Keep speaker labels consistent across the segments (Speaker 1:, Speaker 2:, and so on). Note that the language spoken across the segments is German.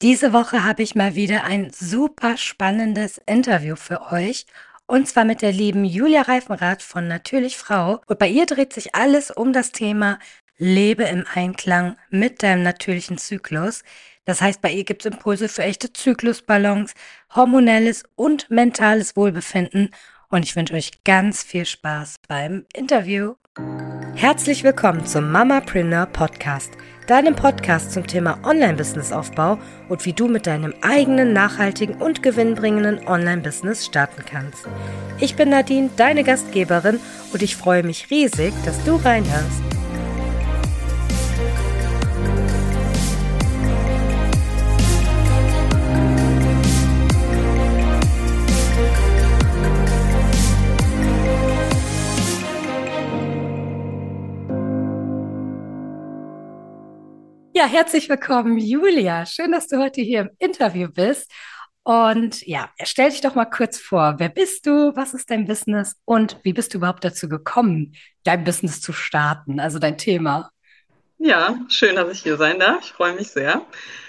Speaker 1: Diese Woche habe ich mal wieder ein super spannendes Interview für euch. Und zwar mit der lieben Julia Reifenrath von Natürlich Frau. Und bei ihr dreht sich alles um das Thema Lebe im Einklang mit deinem natürlichen Zyklus. Das heißt, bei ihr gibt es Impulse für echte Zyklusbalance, hormonelles und mentales Wohlbefinden. Und ich wünsche euch ganz viel Spaß beim Interview. Herzlich willkommen zum Mamapreneur Podcast, deinem Podcast zum Thema Online-Business-Aufbau und wie du mit deinem eigenen, nachhaltigen und gewinnbringenden Online-Business starten kannst. Ich bin Nadine, deine Gastgeberin, und ich freue mich riesig, dass du reinhörst. Ja, herzlich willkommen, Julia. Schön, dass du heute hier im Interview bist. Und ja, stell dich doch mal kurz vor. Wer bist du? Was ist dein Business? Und wie bist du überhaupt dazu gekommen, dein Business zu starten? Also dein Thema.
Speaker 2: Ja, schön, dass ich hier sein darf. Ich freue mich sehr.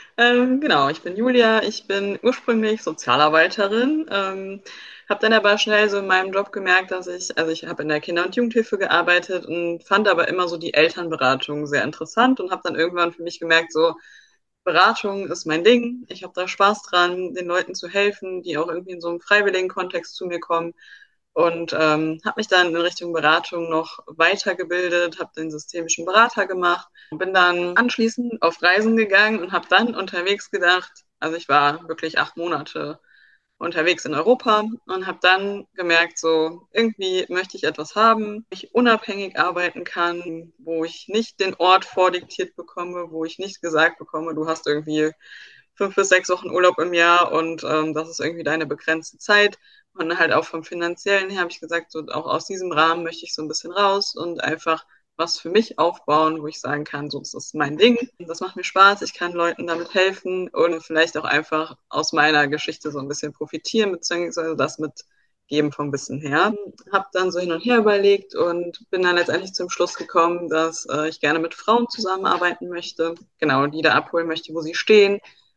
Speaker 2: Genau, ich bin Julia. Ich bin ursprünglich Sozialarbeiterin, habe dann aber schnell so in meinem Job gemerkt, also ich habe in der Kinder- und Jugendhilfe gearbeitet und fand aber immer so die Elternberatung sehr interessant und habe dann irgendwann für mich gemerkt, so Beratung ist mein Ding. Ich habe da Spaß dran, den Leuten zu helfen, die auch irgendwie in so einem freiwilligen Kontext zu mir kommen. Und habe mich dann in Richtung Beratung noch weitergebildet, habe den systemischen Berater gemacht, bin dann anschließend auf Reisen gegangen und habe dann unterwegs gedacht, also ich war wirklich 8 Monate unterwegs in Europa und habe dann gemerkt, so irgendwie möchte ich etwas haben, wo ich unabhängig arbeiten kann, wo ich nicht den Ort vordiktiert bekomme, wo ich nicht gesagt bekomme, du hast irgendwie 5 bis 6 Wochen Urlaub im Jahr und das ist irgendwie deine begrenzte Zeit. Und halt auch vom Finanziellen her habe ich gesagt, so auch aus diesem Rahmen möchte ich so ein bisschen raus und einfach was für mich aufbauen, wo ich sagen kann, so, das ist mein Ding, das macht mir Spaß, ich kann Leuten damit helfen und vielleicht auch einfach aus meiner Geschichte so ein bisschen profitieren, beziehungsweise das mitgeben vom Wissen her. Habe dann so hin und her überlegt und bin dann letztendlich zum Schluss gekommen, dass ich gerne mit Frauen zusammenarbeiten möchte, genau, die da abholen möchte, wo sie stehen,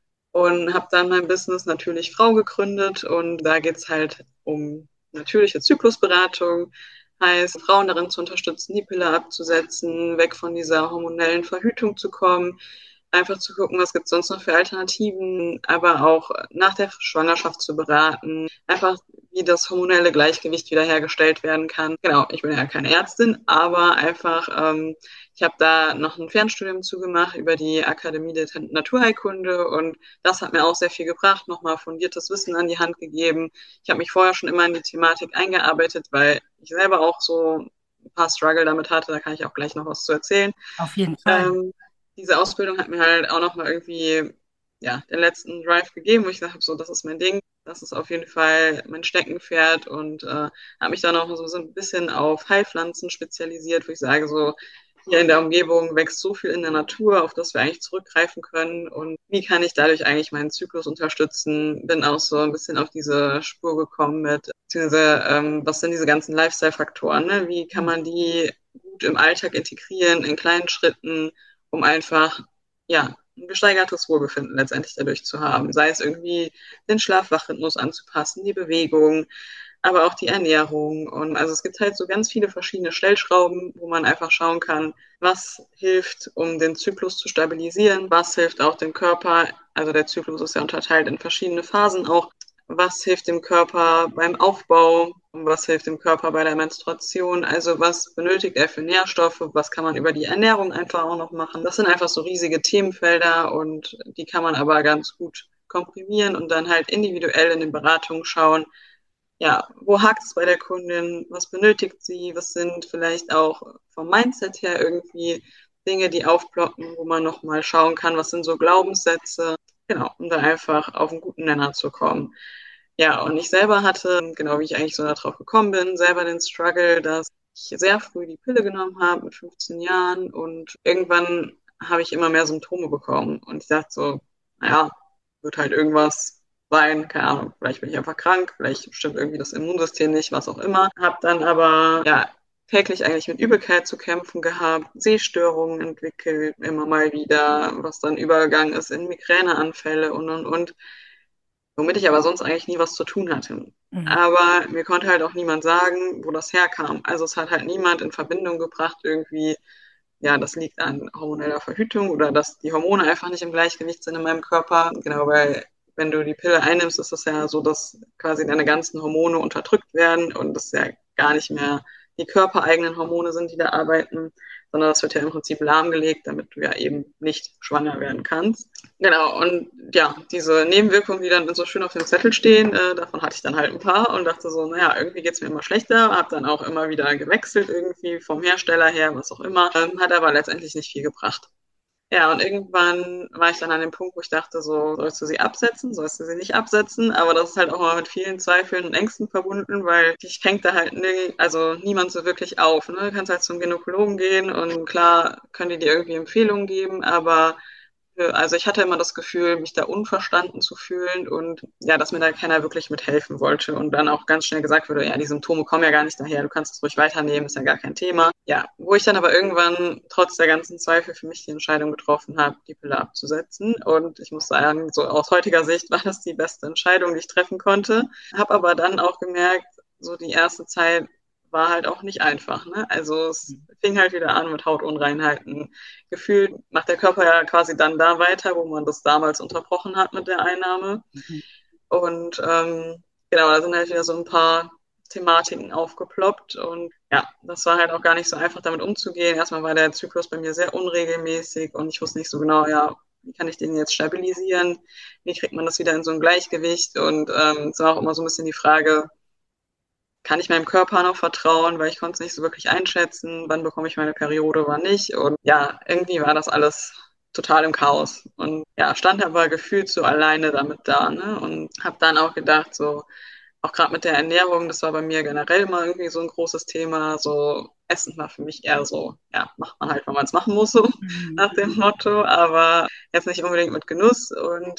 Speaker 2: und habe dann mein Business Natürlich Frau gegründet und da geht's halt um natürliche Zyklusberatung, heißt Frauen darin zu unterstützen, die Pille abzusetzen, weg von dieser hormonellen Verhütung zu kommen, einfach zu gucken, was gibt's sonst noch für Alternativen, aber auch nach der Schwangerschaft zu beraten, einfach wie das hormonelle Gleichgewicht wiederhergestellt werden kann. Genau, ich bin ja keine Ärztin, aber einfach ich habe da noch ein Fernstudium zugemacht über die Akademie der Naturheilkunde und das hat mir auch sehr viel gebracht, nochmal fundiertes Wissen an die Hand gegeben. Ich habe mich vorher schon immer in die Thematik eingearbeitet, weil ich selber auch so ein paar Struggle damit hatte, da kann ich auch gleich noch was zu erzählen.
Speaker 1: Auf jeden Fall.
Speaker 2: Ähm, Diese Ausbildung hat mir halt auch nochmal irgendwie ja, den letzten Drive gegeben, wo ich gesagt habe, so, das ist mein Ding, das ist auf jeden Fall mein Steckenpferd und habe mich dann auch so ein bisschen auf Heilpflanzen spezialisiert, wo ich sage, so, hier in der Umgebung wächst so viel in der Natur, auf das wir eigentlich zurückgreifen können und wie kann ich dadurch eigentlich meinen Zyklus unterstützen? Bin auch so ein bisschen auf diese Spur gekommen mit, beziehungsweise was sind diese ganzen Lifestyle-Faktoren, ne? Wie kann man die gut im Alltag integrieren, in kleinen Schritten, um einfach, ja, ein gesteigertes Wohlbefinden letztendlich dadurch zu haben. Sei es irgendwie den Schlaf-Wach-Rhythmus anzupassen, die Bewegung, aber auch die Ernährung. Und also es gibt halt so ganz viele verschiedene Stellschrauben, wo man einfach schauen kann, was hilft, um den Zyklus zu stabilisieren, was hilft auch dem Körper. Also der Zyklus ist ja unterteilt in verschiedene Phasen auch. Was hilft dem Körper beim Aufbau und was hilft dem Körper bei der Menstruation? Also was benötigt er für Nährstoffe? Was kann man über die Ernährung einfach auch noch machen? Das sind einfach so riesige Themenfelder und die kann man aber ganz gut komprimieren und dann halt individuell in den Beratungen schauen, ja, wo hakt es bei der Kundin, was benötigt sie, was sind vielleicht auch vom Mindset her irgendwie Dinge, die aufploppen, wo man nochmal schauen kann, was sind so Glaubenssätze, genau, um da einfach auf einen guten Nenner zu kommen. Ja, und ich selber hatte, genau wie ich eigentlich so darauf gekommen bin, selber den Struggle, dass ich sehr früh die Pille genommen habe mit 15 Jahren und irgendwann habe ich immer mehr Symptome bekommen und ich dachte so, naja, wird halt irgendwas sein, keine Ahnung, vielleicht bin ich einfach krank, vielleicht stimmt irgendwie das Immunsystem nicht, was auch immer. Hab dann aber ja täglich eigentlich mit Übelkeit zu kämpfen gehabt, Sehstörungen entwickelt, immer mal wieder, was dann übergegangen ist in Migräneanfälle und. Womit ich aber sonst eigentlich nie was zu tun hatte.
Speaker 1: Mhm.
Speaker 2: Aber mir konnte halt auch niemand sagen, wo das herkam. Also es hat halt niemand in Verbindung gebracht, irgendwie, ja, das liegt an hormoneller Verhütung oder dass die Hormone einfach nicht im Gleichgewicht sind in meinem Körper. Genau, weil wenn du die Pille einnimmst, ist es ja so, dass quasi deine ganzen Hormone unterdrückt werden und das ja gar nicht mehr die körpereigenen Hormone sind, die da arbeiten, sondern das wird ja im Prinzip lahmgelegt, damit du ja eben nicht schwanger werden kannst. Genau, und ja, diese Nebenwirkungen, die dann so schön auf dem Zettel stehen, davon hatte ich dann halt ein paar und dachte so, naja, irgendwie geht's mir immer schlechter, habe dann auch immer wieder gewechselt irgendwie vom Hersteller her, was auch immer, hat aber letztendlich nicht viel gebracht. Ja, und irgendwann war ich dann an dem Punkt, wo ich dachte, so, sollst du sie absetzen, sollst du sie nicht absetzen? Aber das ist halt auch mal mit vielen Zweifeln und Ängsten verbunden, weil dich fängt da halt also niemand so wirklich auf. Ne? Du kannst halt zum Gynäkologen gehen und klar können die dir irgendwie Empfehlungen geben, aber also ich hatte immer das Gefühl, mich da unverstanden zu fühlen und ja, dass mir da keiner wirklich mithelfen wollte und dann auch ganz schnell gesagt wurde, ja, die Symptome kommen ja gar nicht daher, du kannst es ruhig weiternehmen, ist ja gar kein Thema. Ja, wo ich dann aber irgendwann trotz der ganzen Zweifel für mich die Entscheidung getroffen habe, die Pille abzusetzen und ich muss sagen, so aus heutiger Sicht war das die beste Entscheidung, die ich treffen konnte. Habe aber dann auch gemerkt, so die erste Zeit war halt auch nicht einfach. Ne? Also es fing halt wieder an mit Hautunreinheiten. Gefühlt macht der Körper ja quasi dann da weiter, wo man das damals unterbrochen hat mit der Einnahme.
Speaker 1: Mhm.
Speaker 2: Und genau, da sind halt wieder so ein paar Thematiken aufgeploppt. Und ja, das war halt auch gar nicht so einfach, damit umzugehen. Erstmal war der Zyklus bei mir sehr unregelmäßig und ich wusste nicht so genau, ja, wie kann ich den jetzt stabilisieren? Wie kriegt man das wieder in so ein Gleichgewicht? Und es war auch immer so ein bisschen die Frage, kann ich meinem Körper noch vertrauen, weil ich konnte es nicht so wirklich einschätzen, wann bekomme ich meine Periode, wann nicht. Und ja, irgendwie war das alles total im Chaos. Und ja, stand aber gefühlt so alleine damit da, ne? Und habe dann auch gedacht, so, auch gerade mit der Ernährung, das war bei mir generell immer irgendwie so ein großes Thema. So, Essen war für mich eher so, ja, macht man halt, wenn man es machen muss, so
Speaker 1: Mhm.
Speaker 2: nach dem Motto, aber jetzt nicht unbedingt mit Genuss. Und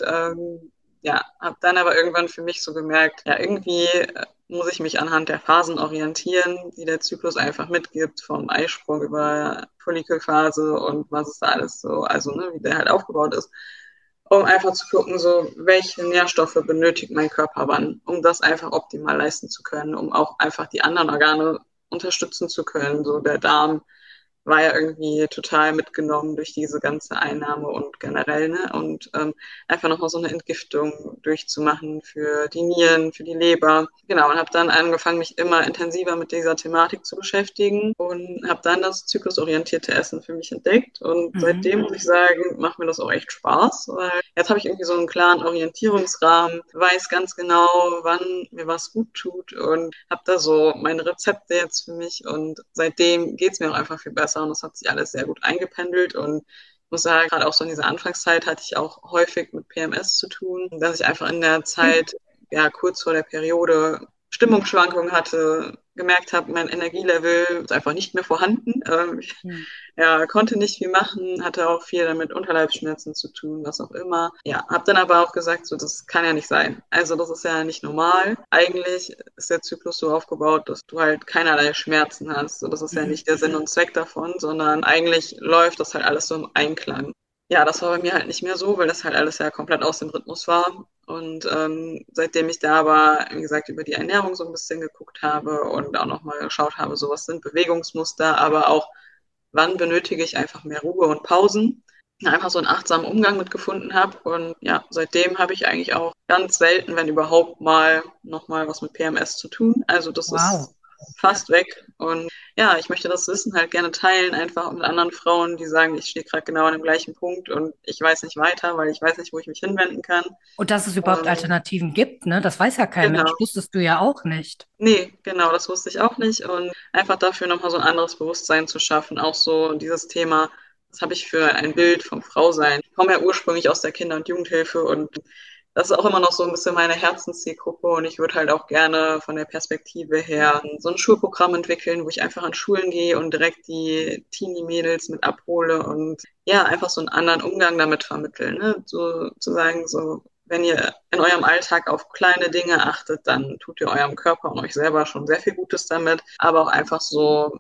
Speaker 2: ja, habe dann aber irgendwann für mich so gemerkt, ja, irgendwie muss ich mich anhand der Phasen orientieren, die der Zyklus einfach mitgibt, vom Eisprung über Follikelphase und was es da alles so, also ne, wie der halt aufgebaut ist, um einfach zu gucken, so welche Nährstoffe benötigt mein Körper wann, um das einfach optimal leisten zu können, um auch einfach die anderen Organe unterstützen zu können. So der Darm war ja irgendwie total mitgenommen durch diese ganze Einnahme und generell, ne? Und einfach nochmal so eine Entgiftung durchzumachen für die Nieren, für die Leber. Genau, und habe dann angefangen, mich immer intensiver mit dieser Thematik zu beschäftigen und habe dann das zyklusorientierte Essen für mich entdeckt. Und
Speaker 1: Mhm.
Speaker 2: seitdem muss ich sagen, macht mir das auch echt Spaß, weil jetzt habe ich irgendwie so einen klaren Orientierungsrahmen, weiß ganz genau, wann mir was gut tut und habe da so meine Rezepte jetzt für mich und seitdem geht's mir auch einfach viel besser und das hat sich alles sehr gut eingependelt und ich muss sagen, gerade auch so in dieser Anfangszeit hatte ich auch häufig mit PMS zu tun, dass ich einfach in der Zeit, ja, kurz vor der Periode Stimmungsschwankungen hatte, gemerkt habe, mein Energielevel ist einfach nicht mehr vorhanden.
Speaker 1: Mhm.
Speaker 2: Ja, konnte nicht viel machen, hatte auch viel damit Unterleibsschmerzen zu tun, was auch immer. Ja, habe dann aber auch gesagt, so das kann ja nicht sein. Also das ist ja nicht normal. Eigentlich ist der Zyklus so aufgebaut, dass du halt keinerlei Schmerzen hast. So, das ist ja
Speaker 1: Mhm.
Speaker 2: nicht der Sinn und Zweck davon, sondern eigentlich läuft das halt alles so im Einklang. Ja, das war bei mir halt nicht mehr so, weil das halt alles ja komplett aus dem Rhythmus war. Und seitdem ich da aber, wie gesagt, über die Ernährung so ein bisschen geguckt habe und auch nochmal geschaut habe, so was sind Bewegungsmuster, aber auch wann benötige ich einfach mehr Ruhe und Pausen, einfach so einen achtsamen Umgang mit gefunden habe. Und ja, seitdem habe ich eigentlich auch ganz selten, wenn überhaupt mal, nochmal was mit PMS zu tun. Also das
Speaker 1: Wow.
Speaker 2: ist fast weg. Und ja, ich möchte das Wissen halt gerne teilen, einfach mit anderen Frauen, die sagen, ich stehe gerade genau an dem gleichen Punkt und ich weiß nicht weiter, weil ich weiß nicht, wo ich mich hinwenden kann.
Speaker 1: Und dass es überhaupt
Speaker 2: Und
Speaker 1: Alternativen gibt, ne? Das weiß ja kein Mensch.
Speaker 2: genau.
Speaker 1: Wusstest du ja auch nicht.
Speaker 2: Nee, genau, das wusste ich auch nicht. Und einfach dafür nochmal so ein anderes Bewusstsein zu schaffen. Auch so dieses Thema, was habe ich für ein Bild vom Frausein? Ich komme ja ursprünglich aus der Kinder- und Jugendhilfe und das ist auch immer noch so ein bisschen meine Herzenszielgruppe. Und ich würde halt auch gerne von der Perspektive her so ein Schulprogramm entwickeln, wo ich einfach an Schulen gehe und direkt die Teenie-Mädels mit abhole und ja, einfach so einen anderen Umgang damit vermitteln. Ne? So zu sagen, so, wenn ihr in eurem Alltag auf kleine Dinge achtet, dann tut ihr eurem Körper und euch selber schon sehr viel Gutes damit. Aber auch einfach so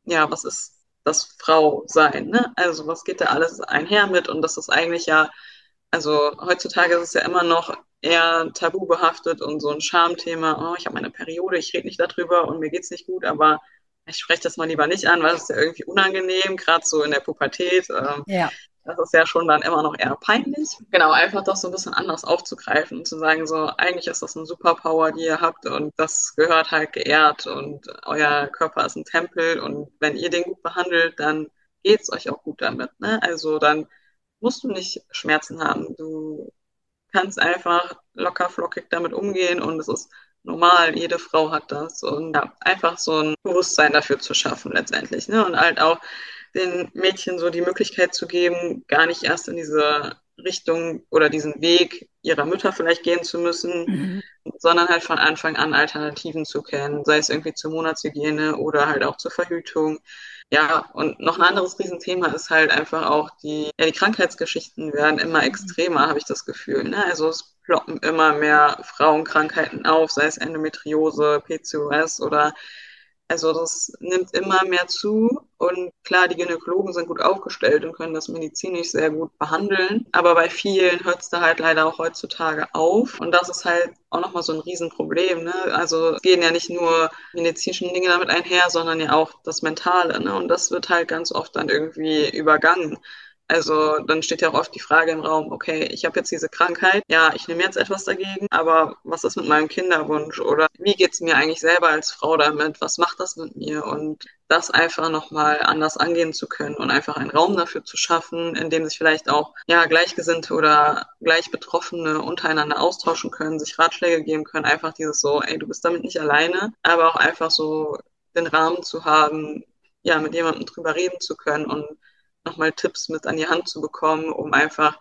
Speaker 2: ja, was ist das Frau sein, ne? Also was geht da alles einher mit? Und das ist eigentlich ja, also heutzutage ist es ja immer noch eher tabu behaftet und so ein Schamthema, oh, ich habe meine Periode, ich rede nicht darüber und mir geht's nicht gut, aber ich spreche das mal lieber nicht an, weil es ist ja irgendwie unangenehm, gerade so in der Pubertät.
Speaker 1: Ja.
Speaker 2: Das ist ja schon dann immer noch eher peinlich. Genau, einfach das so ein bisschen anders aufzugreifen und zu sagen, so, eigentlich ist das eine Superpower, die ihr habt und das gehört halt geehrt und euer Körper ist ein Tempel und wenn ihr den gut behandelt, dann geht's euch auch gut damit, ne? Also dann musst du nicht Schmerzen haben. Du kannst einfach locker flockig damit umgehen und es ist normal, jede Frau hat das und ja, einfach so ein Bewusstsein dafür zu schaffen letztendlich, ne? Und halt auch den Mädchen so die Möglichkeit zu geben, gar nicht erst in diese Richtung oder diesen Weg ihrer Mütter vielleicht gehen zu müssen,
Speaker 1: Mhm.
Speaker 2: sondern halt von Anfang an Alternativen zu kennen, sei es irgendwie zur Monatshygiene oder halt auch zur Verhütung. Ja, und noch ein anderes Riesenthema ist halt einfach auch die Krankheitsgeschichten werden immer extremer, habe ich das Gefühl. Ne? Also es ploppen immer mehr Frauenkrankheiten auf, sei es Endometriose, PCOS oder also das nimmt immer mehr zu und klar, die Gynäkologen sind gut aufgestellt und können das medizinisch sehr gut behandeln, aber bei vielen hört es da halt leider auch heutzutage auf und das ist halt auch nochmal so ein Riesenproblem. Ne? Also es gehen ja nicht nur medizinische Dinge damit einher, sondern ja auch das Mentale. Ne? Und das wird halt ganz oft dann irgendwie übergangen. Also dann steht ja auch oft die Frage im Raum, okay, ich habe jetzt diese Krankheit, ja, ich nehme jetzt etwas dagegen, aber was ist mit meinem Kinderwunsch? Oder wie geht's mir eigentlich selber als Frau damit? Was macht das mit mir? Und das einfach nochmal anders angehen zu können und einfach einen Raum dafür zu schaffen, in dem sich vielleicht auch ja, Gleichgesinnte oder Gleichbetroffene untereinander austauschen können, sich Ratschläge geben können, einfach dieses so, ey, du bist damit nicht alleine, aber auch einfach so den Rahmen zu haben, ja, mit jemandem drüber reden zu können und nochmal Tipps mit an die Hand zu bekommen, um einfach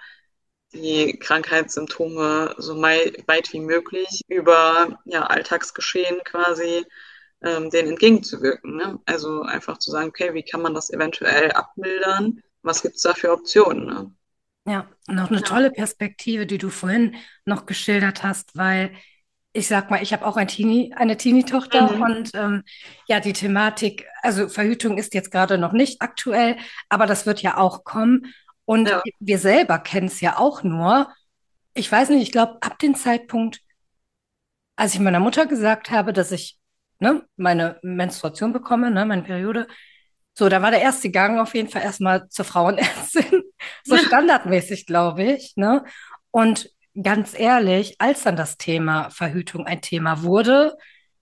Speaker 2: die Krankheitssymptome so weit wie möglich über ja, Alltagsgeschehen quasi denen entgegenzuwirken. Ne? Also einfach zu sagen, okay, wie kann man das eventuell abmildern? Was gibt's da für Optionen? Ne?
Speaker 1: Ja, noch eine
Speaker 2: Ja.
Speaker 1: tolle Perspektive, die du vorhin noch geschildert hast, weil ich sag mal, ich habe auch eine Teenie-Tochter
Speaker 2: Mhm.
Speaker 1: und ja, die Thematik, also Verhütung ist jetzt gerade noch nicht aktuell, aber das wird ja auch kommen. Und
Speaker 2: Ja.
Speaker 1: wir selber kennen es ja auch nur. Ich weiß nicht, ich glaube, ab dem Zeitpunkt, als ich meiner Mutter gesagt habe, dass ich ne, meine Menstruation bekomme, ne, meine Periode, so, da war der erste Gang auf jeden Fall erstmal zur Frauenärztin, so standardmäßig, glaube ich, ne? Und ganz ehrlich, als dann das Thema Verhütung ein Thema wurde,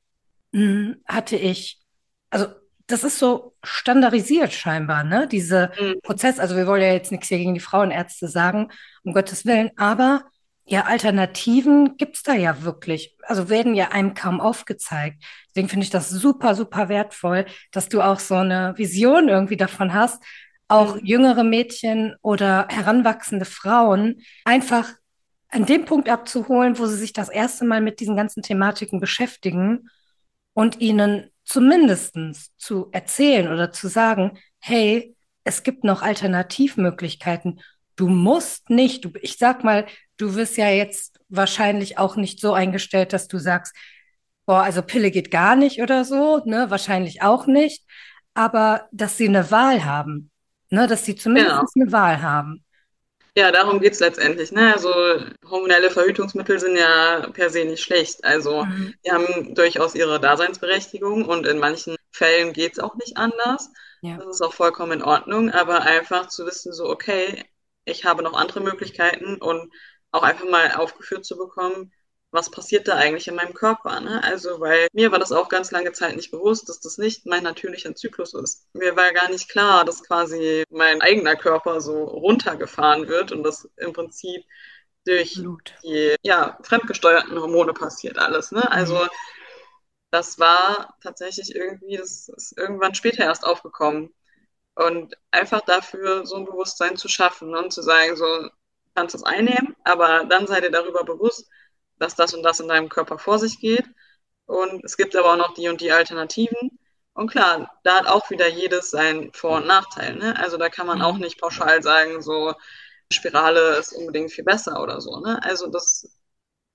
Speaker 1: hatte ich, also das ist so standardisiert scheinbar, ne? Diese
Speaker 2: Mhm.
Speaker 1: Prozess, also wir wollen ja jetzt nichts hier gegen die Frauenärzte sagen, um Gottes Willen, aber ja, Alternativen gibt's da ja wirklich. Also werden ja einem kaum aufgezeigt. Deswegen finde ich das super, super wertvoll, dass du auch so eine Vision irgendwie davon hast, auch
Speaker 2: Mhm.
Speaker 1: jüngere Mädchen oder heranwachsende Frauen einfach an dem Punkt abzuholen, wo sie sich das erste Mal mit diesen ganzen Thematiken beschäftigen und ihnen zumindestens zu erzählen oder zu sagen, hey, es gibt noch Alternativmöglichkeiten. Du musst nicht, ich sag mal, du wirst ja jetzt wahrscheinlich auch nicht so eingestellt, dass du sagst, boah, also Pille geht gar nicht oder so, ne, wahrscheinlich auch nicht, aber dass sie eine Wahl haben, ne, dass sie zumindest
Speaker 2: Genau.
Speaker 1: eine Wahl haben.
Speaker 2: Ja, darum geht's letztendlich. Ne? Also hormonelle Verhütungsmittel sind ja per se nicht schlecht. Also
Speaker 1: Mhm.
Speaker 2: die haben durchaus ihre Daseinsberechtigung und in manchen Fällen geht's auch nicht anders.
Speaker 1: Ja.
Speaker 2: Das ist auch vollkommen in Ordnung, aber einfach zu wissen, so, okay, ich habe noch andere Möglichkeiten und auch einfach mal aufgeführt zu bekommen, was passiert da eigentlich in meinem Körper, ne? Also, weil mir war das auch ganz lange Zeit nicht bewusst, dass das nicht mein natürlicher Zyklus ist. Mir war gar nicht klar, dass quasi mein eigener Körper so runtergefahren wird und das im Prinzip durch
Speaker 1: Absolut.
Speaker 2: die ja, fremdgesteuerten Hormone passiert alles, ne?
Speaker 1: Mhm.
Speaker 2: Also, das war tatsächlich irgendwie, das ist irgendwann später erst aufgekommen. Und einfach dafür so ein Bewusstsein zu schaffen und zu sagen, so, du kannst das einnehmen, aber dann sei dir darüber bewusst, dass das und das in deinem Körper vor sich geht. Und es gibt aber auch noch die und die Alternativen. Und klar, da hat auch wieder jedes seinen Vor- und Nachteil. Ne? Also da kann man auch
Speaker 1: Mhm.
Speaker 2: nicht pauschal sagen, so Spirale ist unbedingt viel besser oder so. Ne? Also das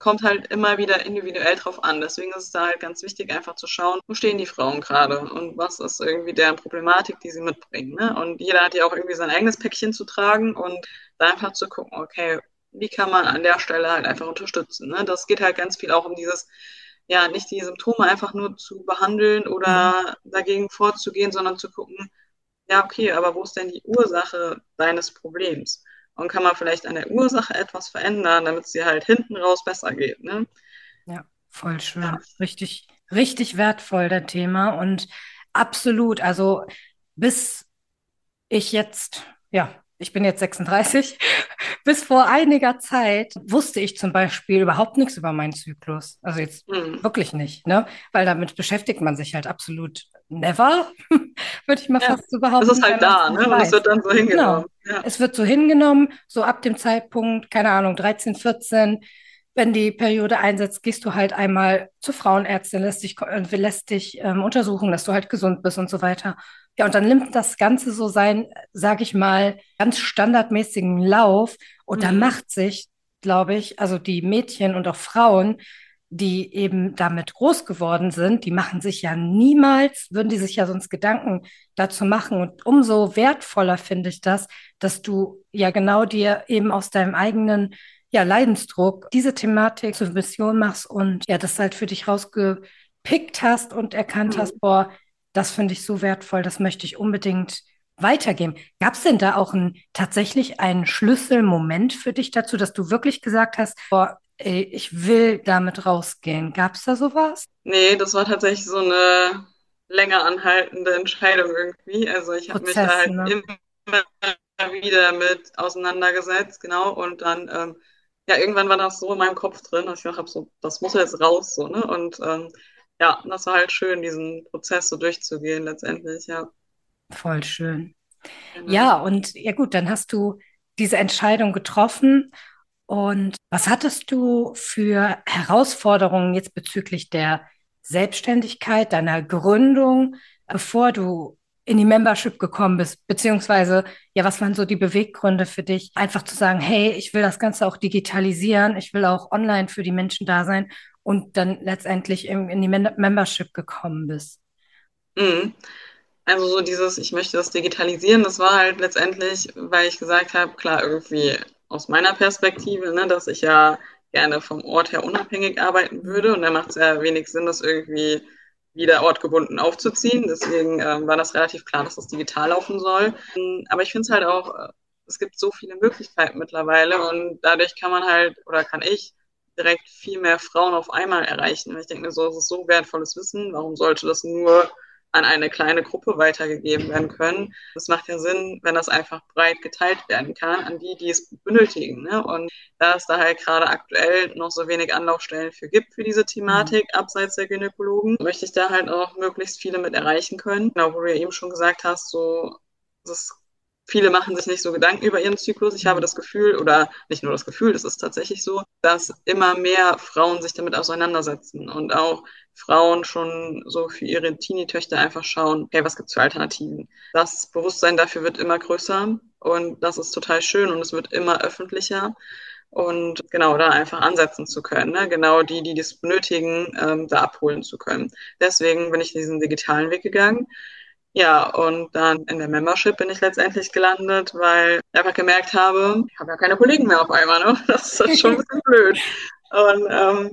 Speaker 2: kommt halt immer wieder individuell drauf an. Deswegen ist es da halt ganz wichtig, einfach zu schauen, wo stehen die Frauen gerade und was ist irgendwie deren Problematik, die sie mitbringen. Ne? Und jeder hat ja auch irgendwie sein eigenes Päckchen zu tragen und da einfach zu gucken, okay, wie kann man an der Stelle halt einfach unterstützen. Ne? Das geht halt ganz viel auch um dieses, ja, nicht die Symptome einfach nur zu behandeln
Speaker 1: Mhm.
Speaker 2: oder dagegen vorzugehen, sondern zu gucken, ja, okay, aber wo ist denn die Ursache deines Problems? Und kann man vielleicht an der Ursache etwas verändern, damit es dir halt hinten raus besser geht, ne?
Speaker 1: Ja, voll
Speaker 2: Ja.
Speaker 1: schön. Richtig, richtig wertvoll, das Thema. Und absolut, also bis ich jetzt, ja, ich bin jetzt 36, bis vor einiger Zeit wusste ich zum Beispiel überhaupt nichts über meinen Zyklus. Also jetzt
Speaker 2: Hm.
Speaker 1: wirklich nicht, ne? Weil damit beschäftigt man sich halt absolut never, würde ich mal
Speaker 2: Ja.
Speaker 1: fast so
Speaker 2: Es ist
Speaker 1: behaupten, weil
Speaker 2: halt
Speaker 1: man es
Speaker 2: da,
Speaker 1: nicht
Speaker 2: ne? Und es
Speaker 1: weiß.
Speaker 2: wird dann so hingenommen.
Speaker 1: Genau.
Speaker 2: Ja.
Speaker 1: Es wird so hingenommen, so ab dem Zeitpunkt, keine Ahnung, 13, 14, wenn die Periode einsetzt, gehst du halt einmal zur Frauenärztin, lässt dich untersuchen, dass du halt gesund bist und so weiter. Ja, und dann nimmt das Ganze so seinen, sage ich mal, ganz standardmäßigen Lauf. Und da
Speaker 2: Hm.
Speaker 1: macht sich, glaube ich, also die Mädchen und auch Frauen, die eben damit groß geworden sind, die machen sich ja niemals, würden die sich ja sonst Gedanken dazu machen. Und umso wertvoller finde ich das, dass du ja genau dir eben aus deinem eigenen ja, Leidensdruck diese Thematik zur Mission machst und ja, das halt für dich rausgepickt hast und erkannt
Speaker 2: Hm.
Speaker 1: hast, boah, das finde ich so wertvoll, das möchte ich unbedingt weitergeben. Gab es denn da auch tatsächlich einen Schlüsselmoment für dich dazu, dass du wirklich gesagt hast, boah, ey, ich will damit rausgehen? Gab es da sowas?
Speaker 2: Nee, das war tatsächlich so eine länger anhaltende Entscheidung irgendwie. Also ich habe mich da
Speaker 1: Prozess,
Speaker 2: halt
Speaker 1: ne?
Speaker 2: immer wieder mit auseinandergesetzt, genau. Und dann, ja, irgendwann war das so in meinem Kopf drin, dass ich gedacht habe, so, das muss jetzt raus, so, ne? Und ja, das war halt schön, diesen Prozess so durchzugehen letztendlich, ja,
Speaker 1: Voll schön.
Speaker 2: genau.
Speaker 1: Ja, und ja gut, dann hast du diese Entscheidung getroffen. Und was hattest du für Herausforderungen jetzt bezüglich der Selbstständigkeit, deiner Gründung, bevor du in die Membership gekommen bist? Beziehungsweise, ja, was waren so die Beweggründe für dich, einfach zu sagen, hey, ich will das Ganze auch digitalisieren, ich will auch online für die Menschen da sein und dann letztendlich in die Membership gekommen bist?
Speaker 2: Mhm. Also so dieses, ich möchte das digitalisieren, das war halt letztendlich, weil ich gesagt habe, klar, irgendwie aus meiner Perspektive, ne, dass ich ja gerne vom Ort her unabhängig arbeiten
Speaker 1: Mhm.
Speaker 2: würde und da macht es ja wenig Sinn, das irgendwie wieder ortgebunden aufzuziehen. Deswegen war das relativ klar, dass das digital laufen soll. Aber ich finde es halt auch, es gibt so viele Möglichkeiten mittlerweile und dadurch kann man halt, oder kann ich direkt viel mehr Frauen auf einmal erreichen. Und ich denke mir so, es ist so wertvolles Wissen, warum sollte das nur an eine kleine Gruppe weitergegeben werden können. Das macht ja Sinn, wenn das einfach breit geteilt werden kann an die, die es benötigen. Ne? Und da es da halt gerade aktuell noch so wenig Anlaufstellen für gibt für diese
Speaker 1: Mhm.
Speaker 2: Thematik, abseits der Gynäkologen, möchte ich da halt auch möglichst viele mit erreichen können. Genau, wo du ja eben schon gesagt hast, so, das viele machen sich nicht so Gedanken über ihren Zyklus. Ich habe
Speaker 1: Mhm.
Speaker 2: das Gefühl, oder nicht nur das Gefühl, es ist tatsächlich so, dass immer mehr Frauen sich damit auseinandersetzen und auch Frauen schon so für ihre Teenie-Töchter einfach schauen, okay, was gibt's für Alternativen? Das Bewusstsein dafür wird immer größer und das ist total schön und es wird immer öffentlicher. Und genau da einfach ansetzen zu können, ne? Genau die, die das benötigen, da abholen zu können. Deswegen bin ich diesen digitalen Weg gegangen. Ja, und dann in der Membership bin ich letztendlich gelandet, weil ich einfach gemerkt habe, ich habe ja keine Kollegen mehr auf einmal, ne? Das ist halt schon ein bisschen blöd. Und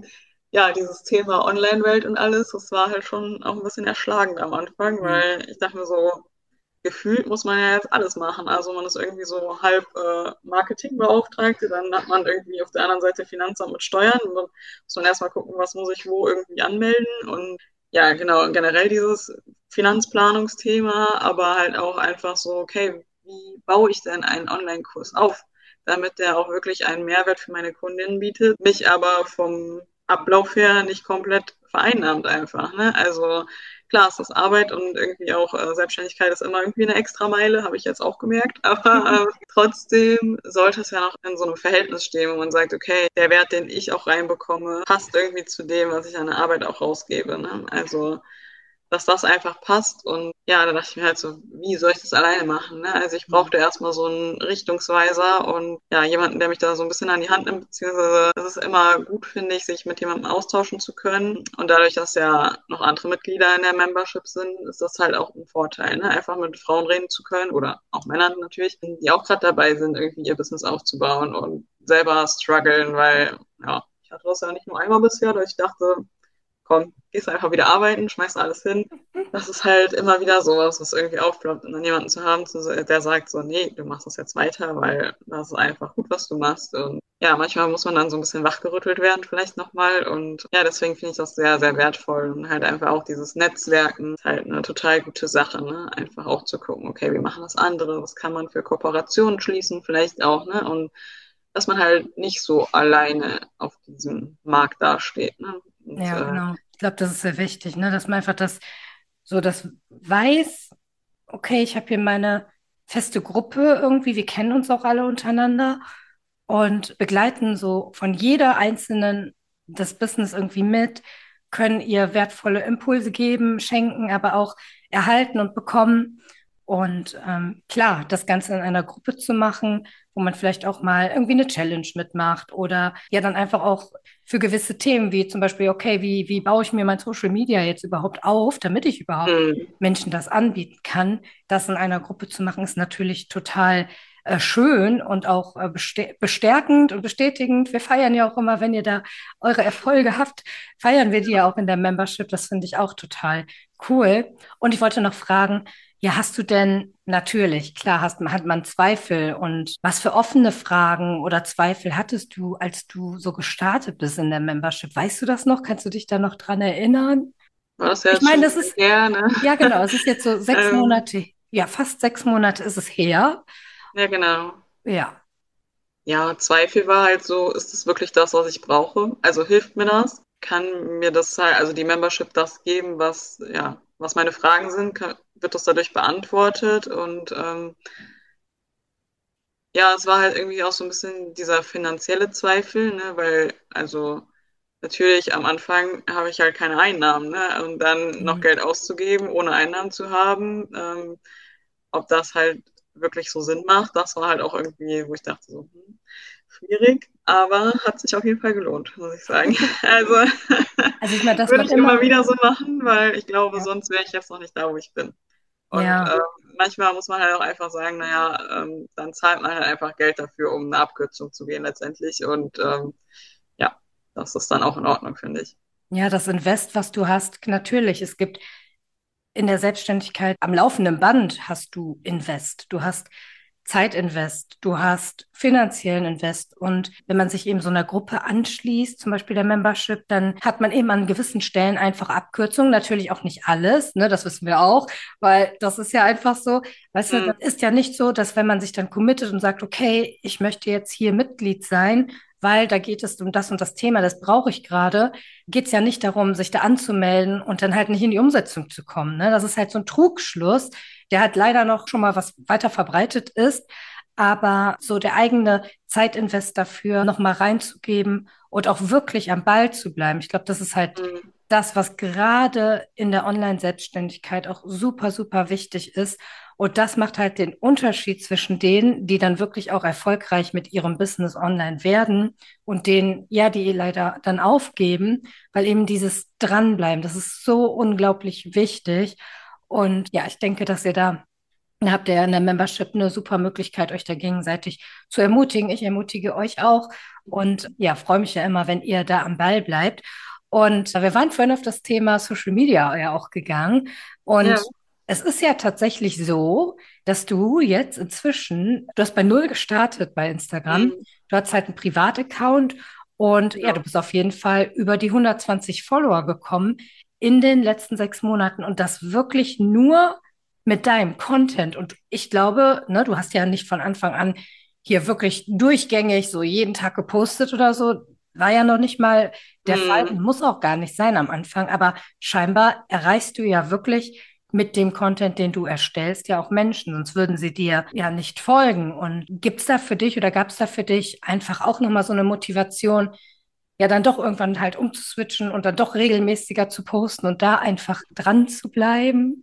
Speaker 2: ja, dieses Thema Online-Welt und alles, das war halt schon auch ein bisschen erschlagend am Anfang,
Speaker 1: Mhm.
Speaker 2: weil ich dachte mir so, gefühlt muss man ja jetzt alles machen. Also man ist irgendwie so halb Marketingbeauftragte, dann hat man irgendwie auf der anderen Seite Finanzamt mit Steuern und dann muss man erstmal gucken, was muss ich wo irgendwie anmelden und ja, genau, und generell dieses Finanzplanungsthema, aber halt auch einfach so, okay, wie baue ich denn einen Online-Kurs auf, damit der auch wirklich einen Mehrwert für meine Kundinnen bietet, mich aber vom Ablauf her nicht komplett vereinnahmt einfach. Ne? Also klar, es ist Arbeit und irgendwie auch Selbstständigkeit ist immer irgendwie eine Extrameile, habe ich jetzt auch gemerkt. Aber trotzdem sollte es ja noch in so einem Verhältnis stehen, wo man sagt, okay, der Wert, den ich auch reinbekomme, passt irgendwie zu dem, was ich an der Arbeit auch rausgebe. Ne? Also dass das einfach passt. Und ja, da dachte ich mir halt so, wie soll ich das alleine machen? Ne? Also ich
Speaker 1: Mhm.
Speaker 2: brauchte erstmal so einen Richtungsweiser und ja, jemanden, der mich da so ein bisschen an die Hand nimmt, beziehungsweise es ist immer gut, finde ich, sich mit jemandem austauschen zu können. Und dadurch, dass ja noch andere Mitglieder in der Membership sind, ist das halt auch ein Vorteil, ne? Einfach mit Frauen reden zu können oder auch Männern natürlich, die auch gerade dabei sind, irgendwie ihr Business aufzubauen und selber strugglen, weil ja, ich hatte das ja nicht nur einmal bisher, dass ich dachte, komm, gehst einfach wieder arbeiten, schmeißt alles hin. Das ist halt immer wieder sowas, was irgendwie aufploppt. Und dann jemanden zu haben, der sagt so, nee, du machst das jetzt weiter, weil das ist einfach gut, was du machst. Und ja, manchmal muss man dann so ein bisschen wachgerüttelt werden, vielleicht nochmal. Und ja, deswegen finde ich das sehr, sehr wertvoll. Und halt einfach auch dieses Netzwerken ist halt eine total gute Sache, ne? Einfach auch zu gucken, okay, wie machen das andere? Was kann man für Kooperationen schließen, vielleicht auch, ne? Und dass man halt nicht so alleine auf diesem Markt dasteht, ne? Und
Speaker 1: Ja, genau. Ich glaube, das ist sehr wichtig, ne? Dass man einfach das weiß, okay, ich habe hier meine feste Gruppe irgendwie, wir kennen uns auch alle untereinander und begleiten so von jeder einzelnen das Business irgendwie mit, können ihr wertvolle Impulse geben, schenken, aber auch erhalten und bekommen. Und klar, das Ganze in einer Gruppe zu machen, wo man vielleicht auch mal irgendwie eine Challenge mitmacht oder ja dann einfach auch für gewisse Themen, wie zum Beispiel, okay, wie baue ich mir mein Social Media jetzt überhaupt auf, damit ich überhaupt
Speaker 2: mm,
Speaker 1: Menschen das anbieten kann, das in einer Gruppe zu machen, ist natürlich total schön und auch bestärkend und bestätigend. Wir feiern ja auch immer, wenn ihr da eure Erfolge habt, feiern wir die ja auch in der Membership. Das finde ich auch total cool. Und ich wollte noch fragen, ja, hast du denn natürlich, klar, hat man Zweifel und was für offene Fragen oder Zweifel hattest du, als du so gestartet bist in der Membership? Weißt du das noch? Kannst du dich da noch dran erinnern?
Speaker 2: war das ja
Speaker 1: Ich
Speaker 2: jetzt schon
Speaker 1: meine,
Speaker 2: ein
Speaker 1: das
Speaker 2: bisschen
Speaker 1: ist,
Speaker 2: her, ne?
Speaker 1: ja genau, es ist jetzt so sechs
Speaker 2: ähm,
Speaker 1: Monate, ja, fast 6 Monate ist es her.
Speaker 2: ja, genau.
Speaker 1: Ja.
Speaker 2: Ja, Zweifel war halt so, ist das wirklich das, was ich brauche? Also hilft mir das? Kann mir das halt, also die Membership das geben, was, ja, was meine Fragen sind? Wird das dadurch beantwortet? Und ja, es war halt irgendwie auch so ein bisschen dieser finanzielle Zweifel, ne, weil, also natürlich am Anfang habe ich halt keine Einnahmen, ne, und dann noch
Speaker 1: Mhm.
Speaker 2: Geld auszugeben, ohne Einnahmen zu haben, ob das halt wirklich so Sinn macht, das war halt auch irgendwie, wo ich dachte so, schwierig, aber hat sich auf jeden Fall gelohnt, muss ich sagen. Also
Speaker 1: Also ich meine, das
Speaker 2: würde
Speaker 1: macht
Speaker 2: ich immer
Speaker 1: immer,
Speaker 2: wieder so machen, weil ich glaube,
Speaker 1: ja,
Speaker 2: sonst wäre ich jetzt noch nicht da, wo ich bin. Und
Speaker 1: ja,
Speaker 2: manchmal muss man halt auch einfach sagen, naja, dann zahlt man halt einfach Geld dafür, um eine Abkürzung zu gehen letztendlich. Und ja, das ist dann auch in Ordnung, finde ich.
Speaker 1: ja, das Invest, was du hast, natürlich, es gibt in der Selbstständigkeit am laufenden Band hast du Invest, du hast Zeitinvest, du hast finanziellen Invest. Und wenn man sich eben so einer Gruppe anschließt, zum Beispiel der Membership, dann hat man eben an gewissen Stellen einfach Abkürzungen. Natürlich auch nicht alles, ne, das wissen wir auch, weil das ist ja einfach so. Weißt du,
Speaker 2: Hm,
Speaker 1: das ist ja nicht so, dass wenn man sich dann committet und sagt, okay, ich möchte jetzt hier Mitglied sein, weil da geht es um das und das Thema, das brauche ich gerade, geht es ja nicht darum, sich da anzumelden und dann halt nicht in die Umsetzung zu kommen. Ne? Das ist halt so ein Trugschluss, der halt leider noch schon mal was weiter verbreitet ist. Aber so der eigene Zeitinvest dafür nochmal reinzugeben und auch wirklich am Ball zu bleiben. Ich glaube, das ist halt
Speaker 2: hm,
Speaker 1: das, was gerade in der Online-Selbstständigkeit auch super, super wichtig ist. Und das macht halt den Unterschied zwischen denen, die dann wirklich auch erfolgreich mit ihrem Business online werden und denen, ja, die leider dann aufgeben, weil eben dieses Dranbleiben, das ist so unglaublich wichtig. Und ja, ich denke, dass ihr da habt ihr ja in der Membership eine super Möglichkeit, euch da gegenseitig zu ermutigen. Ich ermutige euch auch und ja, freue mich ja immer, wenn ihr da am Ball bleibt. Und wir waren vorhin auf das Thema Social Media ja auch gegangen.
Speaker 2: ja,
Speaker 1: Und es ist ja tatsächlich so, dass du jetzt inzwischen, du hast bei Null gestartet bei Instagram.
Speaker 2: hm,
Speaker 1: Du hast halt einen Privataccount und ja, du
Speaker 2: genau.
Speaker 1: bist auf jeden Fall über die 120 Follower gekommen in den letzten 6 Monaten und das wirklich nur mit deinem Content. Und ich glaube, ne, du hast ja nicht von Anfang an hier wirklich durchgängig so jeden Tag gepostet oder so. War ja noch nicht mal der Fall
Speaker 2: Hm,
Speaker 1: und muss auch gar nicht sein am Anfang. Aber scheinbar erreichst du ja wirklich mit dem Content, den du erstellst, ja auch Menschen, sonst würden sie dir ja nicht folgen. Und gibt's da für dich oder gab es da für dich einfach auch nochmal so eine Motivation, ja dann doch irgendwann halt umzuswitchen und dann doch regelmäßiger zu posten und da einfach dran zu bleiben?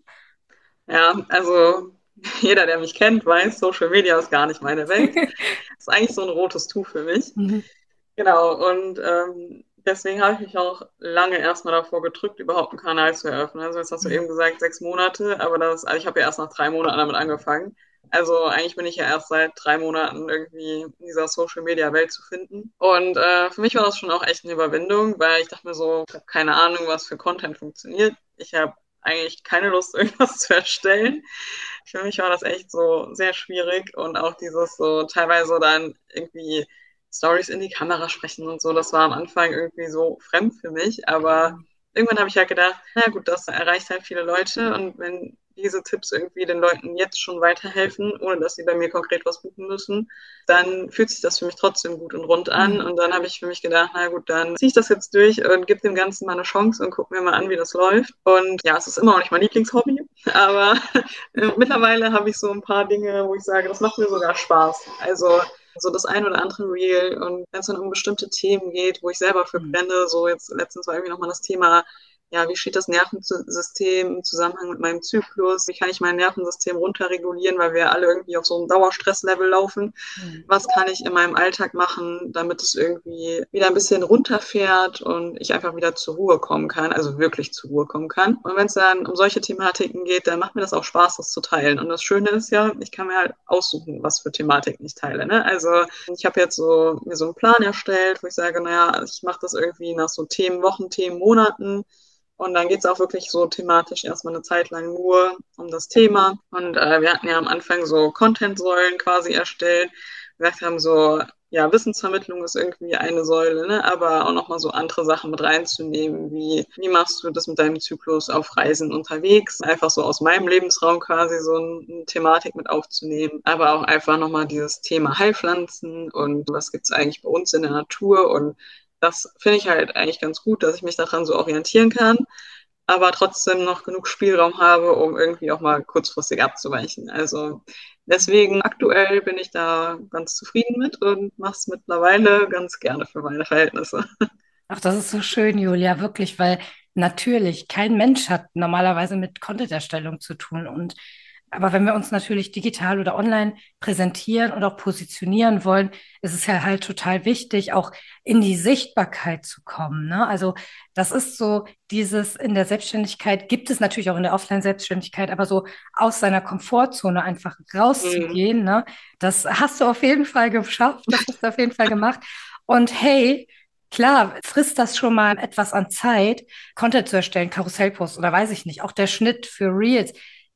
Speaker 2: Ja, also jeder, der mich kennt, weiß, Social Media ist gar nicht meine Welt. Ist eigentlich so ein rotes Tuch für mich.
Speaker 1: Mhm.
Speaker 2: Genau, und deswegen habe ich mich auch lange erstmal davor gedrückt, überhaupt einen Kanal zu eröffnen. Also jetzt hast du eben gesagt, 6 Monate, aber also ich habe ja erst nach 3 Monaten damit angefangen. Also eigentlich bin ich ja erst seit 3 Monaten irgendwie in dieser Social-Media-Welt zu finden. Und für mich war das schon auch echt eine Überwindung, weil ich dachte mir so, ich habe keine Ahnung, was für Content funktioniert. Ich habe eigentlich keine Lust, irgendwas zu erstellen. Für mich war das echt so sehr schwierig und auch dieses so teilweise dann irgendwie Stories in die Kamera sprechen und so, das war am Anfang irgendwie so fremd für mich, aber irgendwann habe ich halt gedacht, na gut, das erreicht halt viele Leute und wenn diese Tipps irgendwie den Leuten jetzt schon weiterhelfen, ohne dass sie bei mir konkret was buchen müssen, dann fühlt sich das für mich trotzdem gut und rund an.
Speaker 1: Mhm.
Speaker 2: Und dann habe ich für mich gedacht, na gut, dann ziehe ich das jetzt durch und gebe dem Ganzen mal eine Chance und gucke mir mal an, wie das läuft. Und ja, es ist immer noch nicht mein Lieblingshobby, aber mittlerweile habe ich so ein paar Dinge, wo ich sage, das macht mir sogar Spaß. Also so das ein oder andere Reel und wenn es dann um bestimmte Themen geht, wo ich selber für
Speaker 1: Mhm.
Speaker 2: brenne, so jetzt letztens war irgendwie nochmal das Thema, ja, wie steht das Nervensystem im Zusammenhang mit meinem Zyklus? Wie kann ich mein Nervensystem runterregulieren, weil wir alle irgendwie auf so einem Dauerstresslevel laufen?
Speaker 1: Mhm.
Speaker 2: Was kann ich in meinem Alltag machen, damit es irgendwie wieder ein bisschen runterfährt und ich einfach wieder zur Ruhe kommen kann, also wirklich zur Ruhe kommen kann. Und wenn es dann um solche Thematiken geht, dann macht mir das auch Spaß, das zu teilen. Und das Schöne ist ja, ich kann mir halt aussuchen, was für Thematiken ich teile. Ne? Also ich habe jetzt so mir so einen Plan erstellt, wo ich sage, naja, ich mache das irgendwie nach so Themenwochen, Themenmonaten. Und dann geht's auch wirklich so thematisch erstmal eine Zeit lang nur um das Thema. Und wir hatten ja am Anfang so Content-Säulen quasi erstellt. Wir gesagt haben so, ja, Wissensvermittlung ist irgendwie eine Säule, ne? Aber auch nochmal so andere Sachen mit reinzunehmen, wie machst du das mit deinem Zyklus auf Reisen unterwegs? Einfach so aus meinem Lebensraum quasi so eine Thematik mit aufzunehmen. Aber auch einfach nochmal dieses Thema Heilpflanzen und was gibt's eigentlich bei uns in der Natur und das finde ich halt eigentlich ganz gut, dass ich mich daran so orientieren kann, aber trotzdem noch genug Spielraum habe, um irgendwie auch mal kurzfristig abzuweichen. Also deswegen aktuell bin ich da ganz zufrieden mit und mache es mittlerweile ganz gerne für meine Verhältnisse.
Speaker 1: Ach, das ist so schön, Julia, wirklich, weil natürlich kein Mensch hat normalerweise mit Content-Erstellung zu tun. Aber wenn wir uns natürlich digital oder online präsentieren und auch positionieren wollen, ist es ja halt total wichtig, auch in die Sichtbarkeit zu kommen, ne? Also das ist so dieses in der Selbstständigkeit, gibt es natürlich auch in der Offline-Selbstständigkeit, aber so aus seiner Komfortzone einfach
Speaker 2: Mhm.
Speaker 1: rauszugehen, ne? Das hast du auf jeden Fall geschafft, das hast du auf jeden Fall gemacht. Und hey, klar, frisst das schon mal etwas an Zeit, Content zu erstellen, Karussellposts oder weiß ich nicht, auch der Schnitt für Reels.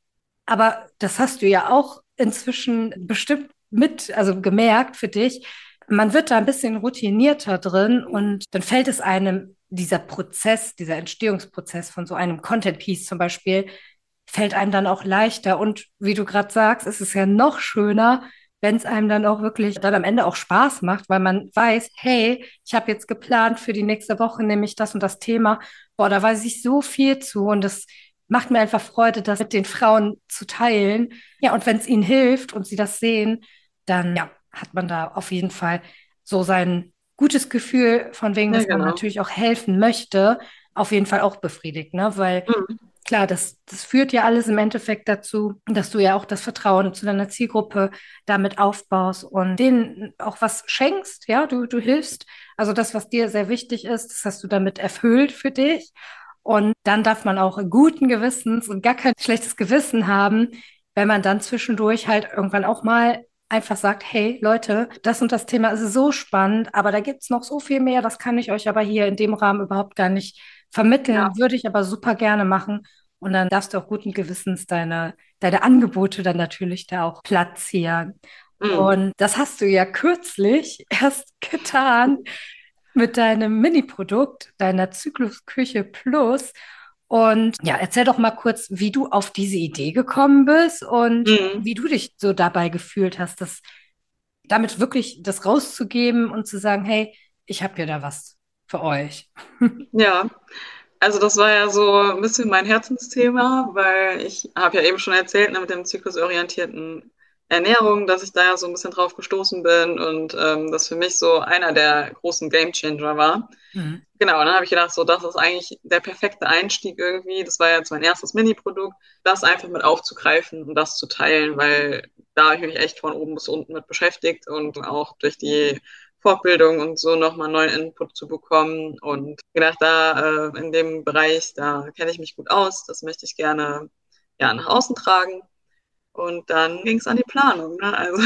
Speaker 1: Aber das hast du ja auch inzwischen bestimmt also gemerkt für dich. Man wird da ein bisschen routinierter drin und dann fällt es einem, dieser Prozess, dieser Entstehungsprozess von so einem Content-Piece zum Beispiel, fällt einem dann auch leichter. Und wie du gerade sagst, ist es ja noch schöner, wenn es einem dann auch wirklich dann am Ende auch Spaß macht, weil man weiß, hey, ich habe jetzt geplant für die nächste Woche nämlich das und das Thema. Boah, da weiß ich so viel zu und das macht mir einfach Freude, das mit den Frauen zu teilen. Ja, und wenn es ihnen hilft und sie das sehen, dann ja, hat man da auf jeden Fall so sein gutes Gefühl, von wegen,
Speaker 2: Ja,
Speaker 1: dass man
Speaker 2: genau.
Speaker 1: natürlich auch helfen möchte, auf jeden Fall auch befriedigt, ne? Weil
Speaker 2: Mhm.
Speaker 1: klar, das führt ja alles im Endeffekt dazu, dass du ja auch das Vertrauen zu deiner Zielgruppe damit aufbaust und denen auch was schenkst, ja, du hilfst. Also das, was dir sehr wichtig ist, das hast du damit erfüllt für dich. Und dann darf man auch guten Gewissens und gar kein schlechtes Gewissen haben, wenn man dann zwischendurch halt irgendwann auch mal einfach sagt, hey Leute, das und das Thema ist so spannend, aber da gibt's noch so viel mehr, das kann ich euch aber hier in dem Rahmen überhaupt gar nicht
Speaker 2: Ja.
Speaker 1: vermitteln, würde ich aber super gerne machen. Und dann darfst du auch guten Gewissens deine Angebote dann natürlich da auch platzieren.
Speaker 2: Mhm.
Speaker 1: Und das hast du ja kürzlich erst getan mit deinem Mini-Produkt, deiner Zyklus-Küche Plus. Und ja, erzähl doch mal kurz, wie du auf diese Idee gekommen bist und
Speaker 2: Mhm.
Speaker 1: wie du dich so dabei gefühlt hast, das damit wirklich das rauszugeben und zu sagen, hey, ich habe hier da was für euch.
Speaker 2: Ja, also das war ja so ein bisschen mein Herzensthema, weil ich habe ja eben schon erzählt, ne, mit dem zyklusorientierten Ernährung, dass ich da ja so ein bisschen drauf gestoßen bin und das für mich so einer der großen Gamechanger war.
Speaker 1: Mhm.
Speaker 2: Genau, und dann habe ich gedacht, so, das ist eigentlich der perfekte Einstieg irgendwie. Das war jetzt mein erstes Mini-Produkt, das einfach mit aufzugreifen und das zu teilen, weil da habe ich mich echt von oben bis unten mit beschäftigt und auch durch die Fortbildung und so nochmal neuen Input zu bekommen und gedacht, da in dem Bereich, da kenne ich mich gut aus, das möchte ich gerne ja nach außen tragen. Und dann ging es an die Planung. Ne? Also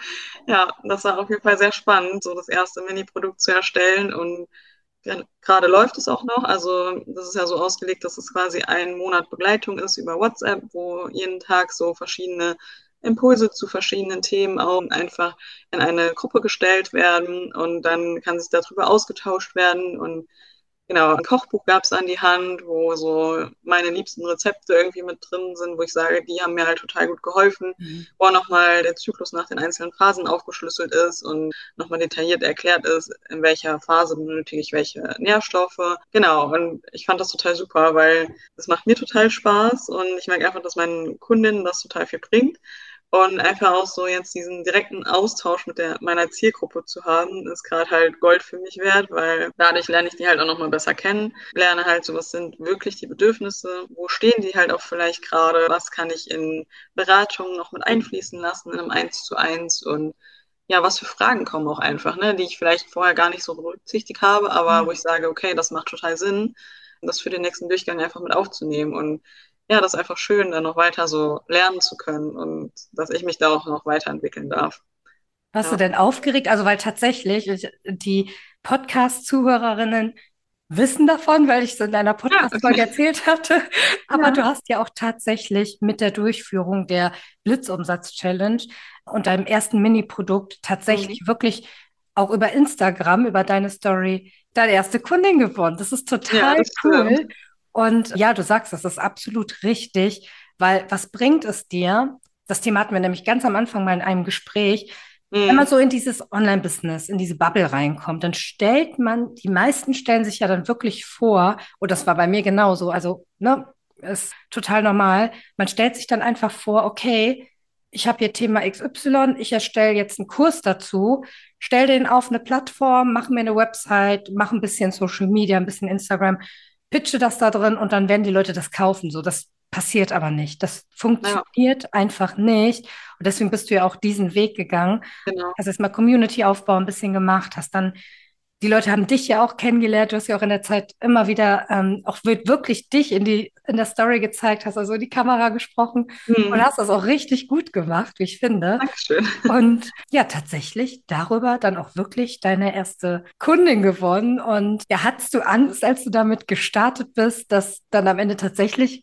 Speaker 2: ja, das war auf jeden Fall sehr spannend, so das erste Mini-Produkt zu erstellen. Und gerade läuft es auch noch. Also das ist ja so ausgelegt, dass es quasi ein Monat Begleitung ist über WhatsApp, wo jeden Tag so verschiedene Impulse zu verschiedenen Themen auch einfach in eine Gruppe gestellt werden und dann kann sich darüber ausgetauscht werden und genau, ein Kochbuch gab es an die Hand, wo so meine liebsten Rezepte irgendwie mit drin sind, wo ich sage, die haben mir halt total gut geholfen,
Speaker 1: Mhm.
Speaker 2: wo auch nochmal der Zyklus nach den einzelnen Phasen aufgeschlüsselt ist und nochmal detailliert erklärt ist, in welcher Phase benötige ich welche Nährstoffe. Genau, und ich fand das total super, weil das macht mir total Spaß und ich merke einfach, dass meinen Kundinnen das total viel bringt. Und einfach auch so jetzt diesen direkten Austausch mit meiner Zielgruppe zu haben, ist gerade halt Gold für mich wert, weil dadurch lerne ich die halt auch nochmal besser kennen, lerne halt so, was sind wirklich die Bedürfnisse, wo stehen die halt auch vielleicht gerade, was kann ich in Beratungen noch mit einfließen lassen in einem 1:1 und ja, was für Fragen kommen auch einfach, ne, die ich vielleicht vorher gar nicht so berücksichtigt habe, aber wo
Speaker 1: Ja.
Speaker 2: ich sage, okay, das macht total Sinn, das für den nächsten Durchgang einfach mit aufzunehmen und ja, das ist einfach schön, dann noch weiter so lernen zu können und dass ich mich da auch noch weiterentwickeln darf.
Speaker 1: Warst du
Speaker 2: Ja,
Speaker 1: denn aufgeregt? Also, weil tatsächlich, die Podcast-Zuhörerinnen wissen davon, weil ich es in deiner
Speaker 2: ja,
Speaker 1: Podcast-Folge
Speaker 2: okay.
Speaker 1: erzählt hatte. Aber
Speaker 2: Ja.
Speaker 1: du hast ja auch tatsächlich mit der Durchführung der Blitzumsatz-Challenge und deinem ersten Mini-Produkt
Speaker 2: Mhm.
Speaker 1: tatsächlich wirklich auch über Instagram, über deine Story, deine erste Kundin gewonnen. Das ist
Speaker 2: Ja,
Speaker 1: total
Speaker 2: das stimmt.
Speaker 1: cool. Und ja, du sagst, das ist absolut richtig, weil was bringt es dir? Das Thema hatten wir nämlich ganz am Anfang mal in einem Gespräch. Wenn man
Speaker 2: Mhm.
Speaker 1: so in dieses Online-Business, in diese Bubble reinkommt, dann stellt man, die meisten stellen sich ja dann wirklich vor, und das war bei mir genauso, also, ne, ist total normal. Man stellt sich dann einfach vor, okay, ich habe hier Thema XY, ich erstelle jetzt einen Kurs dazu, stelle den auf eine Plattform, mache mir eine Website, mache ein bisschen Social Media, ein bisschen Instagram, pitche das da drin und dann werden die Leute das kaufen. So, das passiert aber nicht. Das
Speaker 2: Ja,
Speaker 1: funktioniert einfach nicht. Und deswegen bist du ja auch diesen Weg gegangen.
Speaker 2: genau.
Speaker 1: Hast erstmal Community-Aufbau ein bisschen gemacht, hast dann, die Leute haben dich ja auch kennengelernt, du hast ja auch in der Zeit immer wieder auch wirklich dich in der Story gezeigt, hast also in die Kamera gesprochen und
Speaker 2: Mhm.
Speaker 1: hast das auch richtig gut gemacht, wie ich finde.
Speaker 2: Dankeschön.
Speaker 1: Und ja, tatsächlich darüber dann auch wirklich deine erste Kundin gewonnen. Und ja, hattest du Angst, als du damit gestartet bist, dass dann am Ende tatsächlich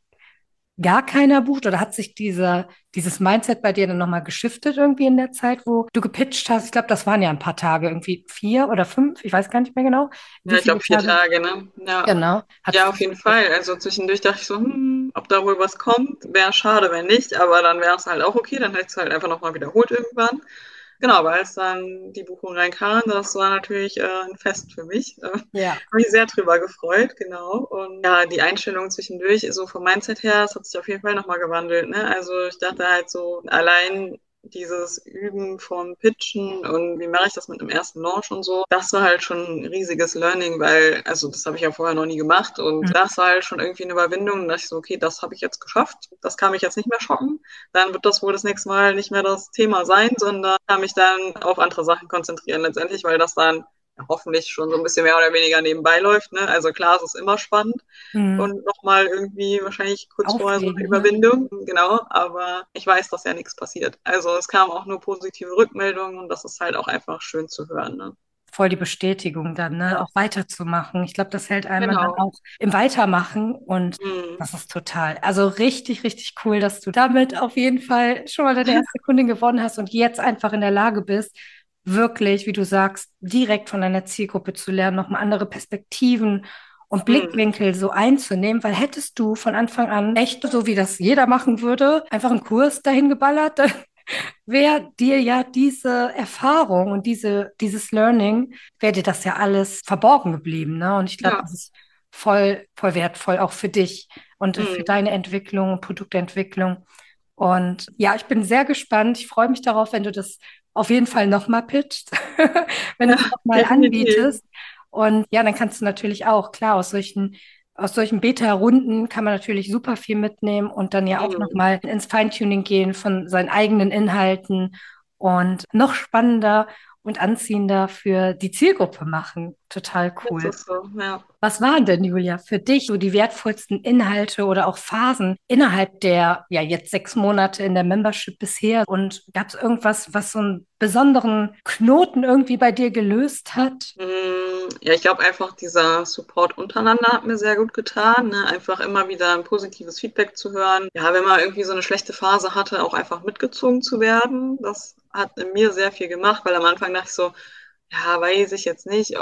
Speaker 1: gar keiner bucht? Oder hat sich dieses Mindset bei dir dann nochmal geschiftet irgendwie in der Zeit, wo du gepitcht hast? Ich glaube, das waren ja ein paar Tage, irgendwie 4 oder 5, ich weiß gar nicht mehr genau.
Speaker 2: Ja,
Speaker 1: Wie
Speaker 2: ich
Speaker 1: viele
Speaker 2: glaube vier
Speaker 1: Tage?
Speaker 2: Tage, ne? Ja.
Speaker 1: Genau.
Speaker 2: Ja,
Speaker 1: Hattest du
Speaker 2: auf jeden
Speaker 1: das?
Speaker 2: Fall. Also zwischendurch dachte ich so, ob da wohl was kommt. Wäre schade, wenn nicht, aber dann wäre es halt auch okay. Dann hätte ich es halt einfach nochmal wiederholt irgendwann. Genau, aber als dann die Buchung reinkam, das war natürlich ein Fest für mich.
Speaker 1: Ja.
Speaker 2: Habe mich sehr drüber gefreut, genau. Und ja, die Einstellung zwischendurch, so vom Mindset her, das hat sich auf jeden Fall nochmal gewandelt. Ne? Also ich dachte halt so, allein dieses Üben vom Pitchen und wie mache ich das mit einem ersten Launch und so, das war halt schon ein riesiges Learning, weil, also das habe ich ja vorher noch nie gemacht und
Speaker 1: Mhm.
Speaker 2: das war halt schon irgendwie eine Überwindung. Und da dachte ich so, okay, das habe ich jetzt geschafft, das kann mich jetzt nicht mehr schocken, dann wird das wohl das nächste Mal nicht mehr das Thema sein, sondern kann mich dann auf andere Sachen konzentrieren letztendlich, weil das dann ja, hoffentlich schon so ein bisschen mehr oder weniger nebenbei läuft. Ne? Also klar, es ist immer spannend
Speaker 1: Mhm.
Speaker 2: und nochmal irgendwie wahrscheinlich kurz vorher so eine
Speaker 1: Aufregend, ne?
Speaker 2: Überwindung, genau, aber ich weiß, dass ja nichts passiert. Also es kamen auch nur positive Rückmeldungen und das ist halt auch einfach schön zu hören. Ne?
Speaker 1: Voll die Bestätigung dann, ne?
Speaker 2: Ja,
Speaker 1: Auch weiterzumachen. Ich glaube, das hält einem dann
Speaker 2: genau.
Speaker 1: auch im Weitermachen und
Speaker 2: Mhm.
Speaker 1: das ist total, also richtig, richtig cool, dass du damit auf jeden Fall schon mal deine erste Kundin gewonnen hast und jetzt einfach in der Lage bist, wirklich, wie du sagst, direkt von deiner Zielgruppe zu lernen, nochmal andere Perspektiven und
Speaker 2: Mhm.
Speaker 1: Blickwinkel so einzunehmen, weil hättest du von Anfang an echt, so wie das jeder machen würde, einfach einen Kurs dahin geballert, wäre dir ja diese Erfahrung und dieses Learning, wäre dir das ja alles verborgen geblieben, ne? Und ich glaube,
Speaker 2: Ja.
Speaker 1: das ist voll, voll wertvoll, auch für dich und für
Speaker 2: Mhm.
Speaker 1: deine Entwicklung, Produktentwicklung. Und ja, ich bin sehr gespannt. Ich freue mich darauf, wenn du das auf jeden Fall nochmal pitcht, wenn du
Speaker 2: Ja,
Speaker 1: es nochmal
Speaker 2: definitiv.
Speaker 1: anbietest. Und ja, dann kannst du natürlich auch, klar, aus solchen Beta-Runden kann man natürlich super viel mitnehmen und dann ja auch
Speaker 2: Mhm.
Speaker 1: nochmal ins Feintuning gehen von seinen eigenen Inhalten und noch spannender und anziehender für die Zielgruppe machen. Total
Speaker 2: Das
Speaker 1: cool.
Speaker 2: ist so, ja.
Speaker 1: Was waren denn, Julia, für dich so die wertvollsten Inhalte oder auch Phasen innerhalb der, ja, jetzt 6 Monate in der Membership bisher? Und gab es irgendwas, was so einen besonderen Knoten irgendwie bei dir gelöst hat?
Speaker 2: Ja, ich glaube einfach, dieser Support untereinander hat mir sehr gut getan, ne? Einfach immer wieder ein positives Feedback zu hören. Ja, wenn man irgendwie so eine schlechte Phase hatte, auch einfach mitgezogen zu werden. Das hat in mir sehr viel gemacht, weil am Anfang dachte ich so, ja, weiß ich jetzt nicht,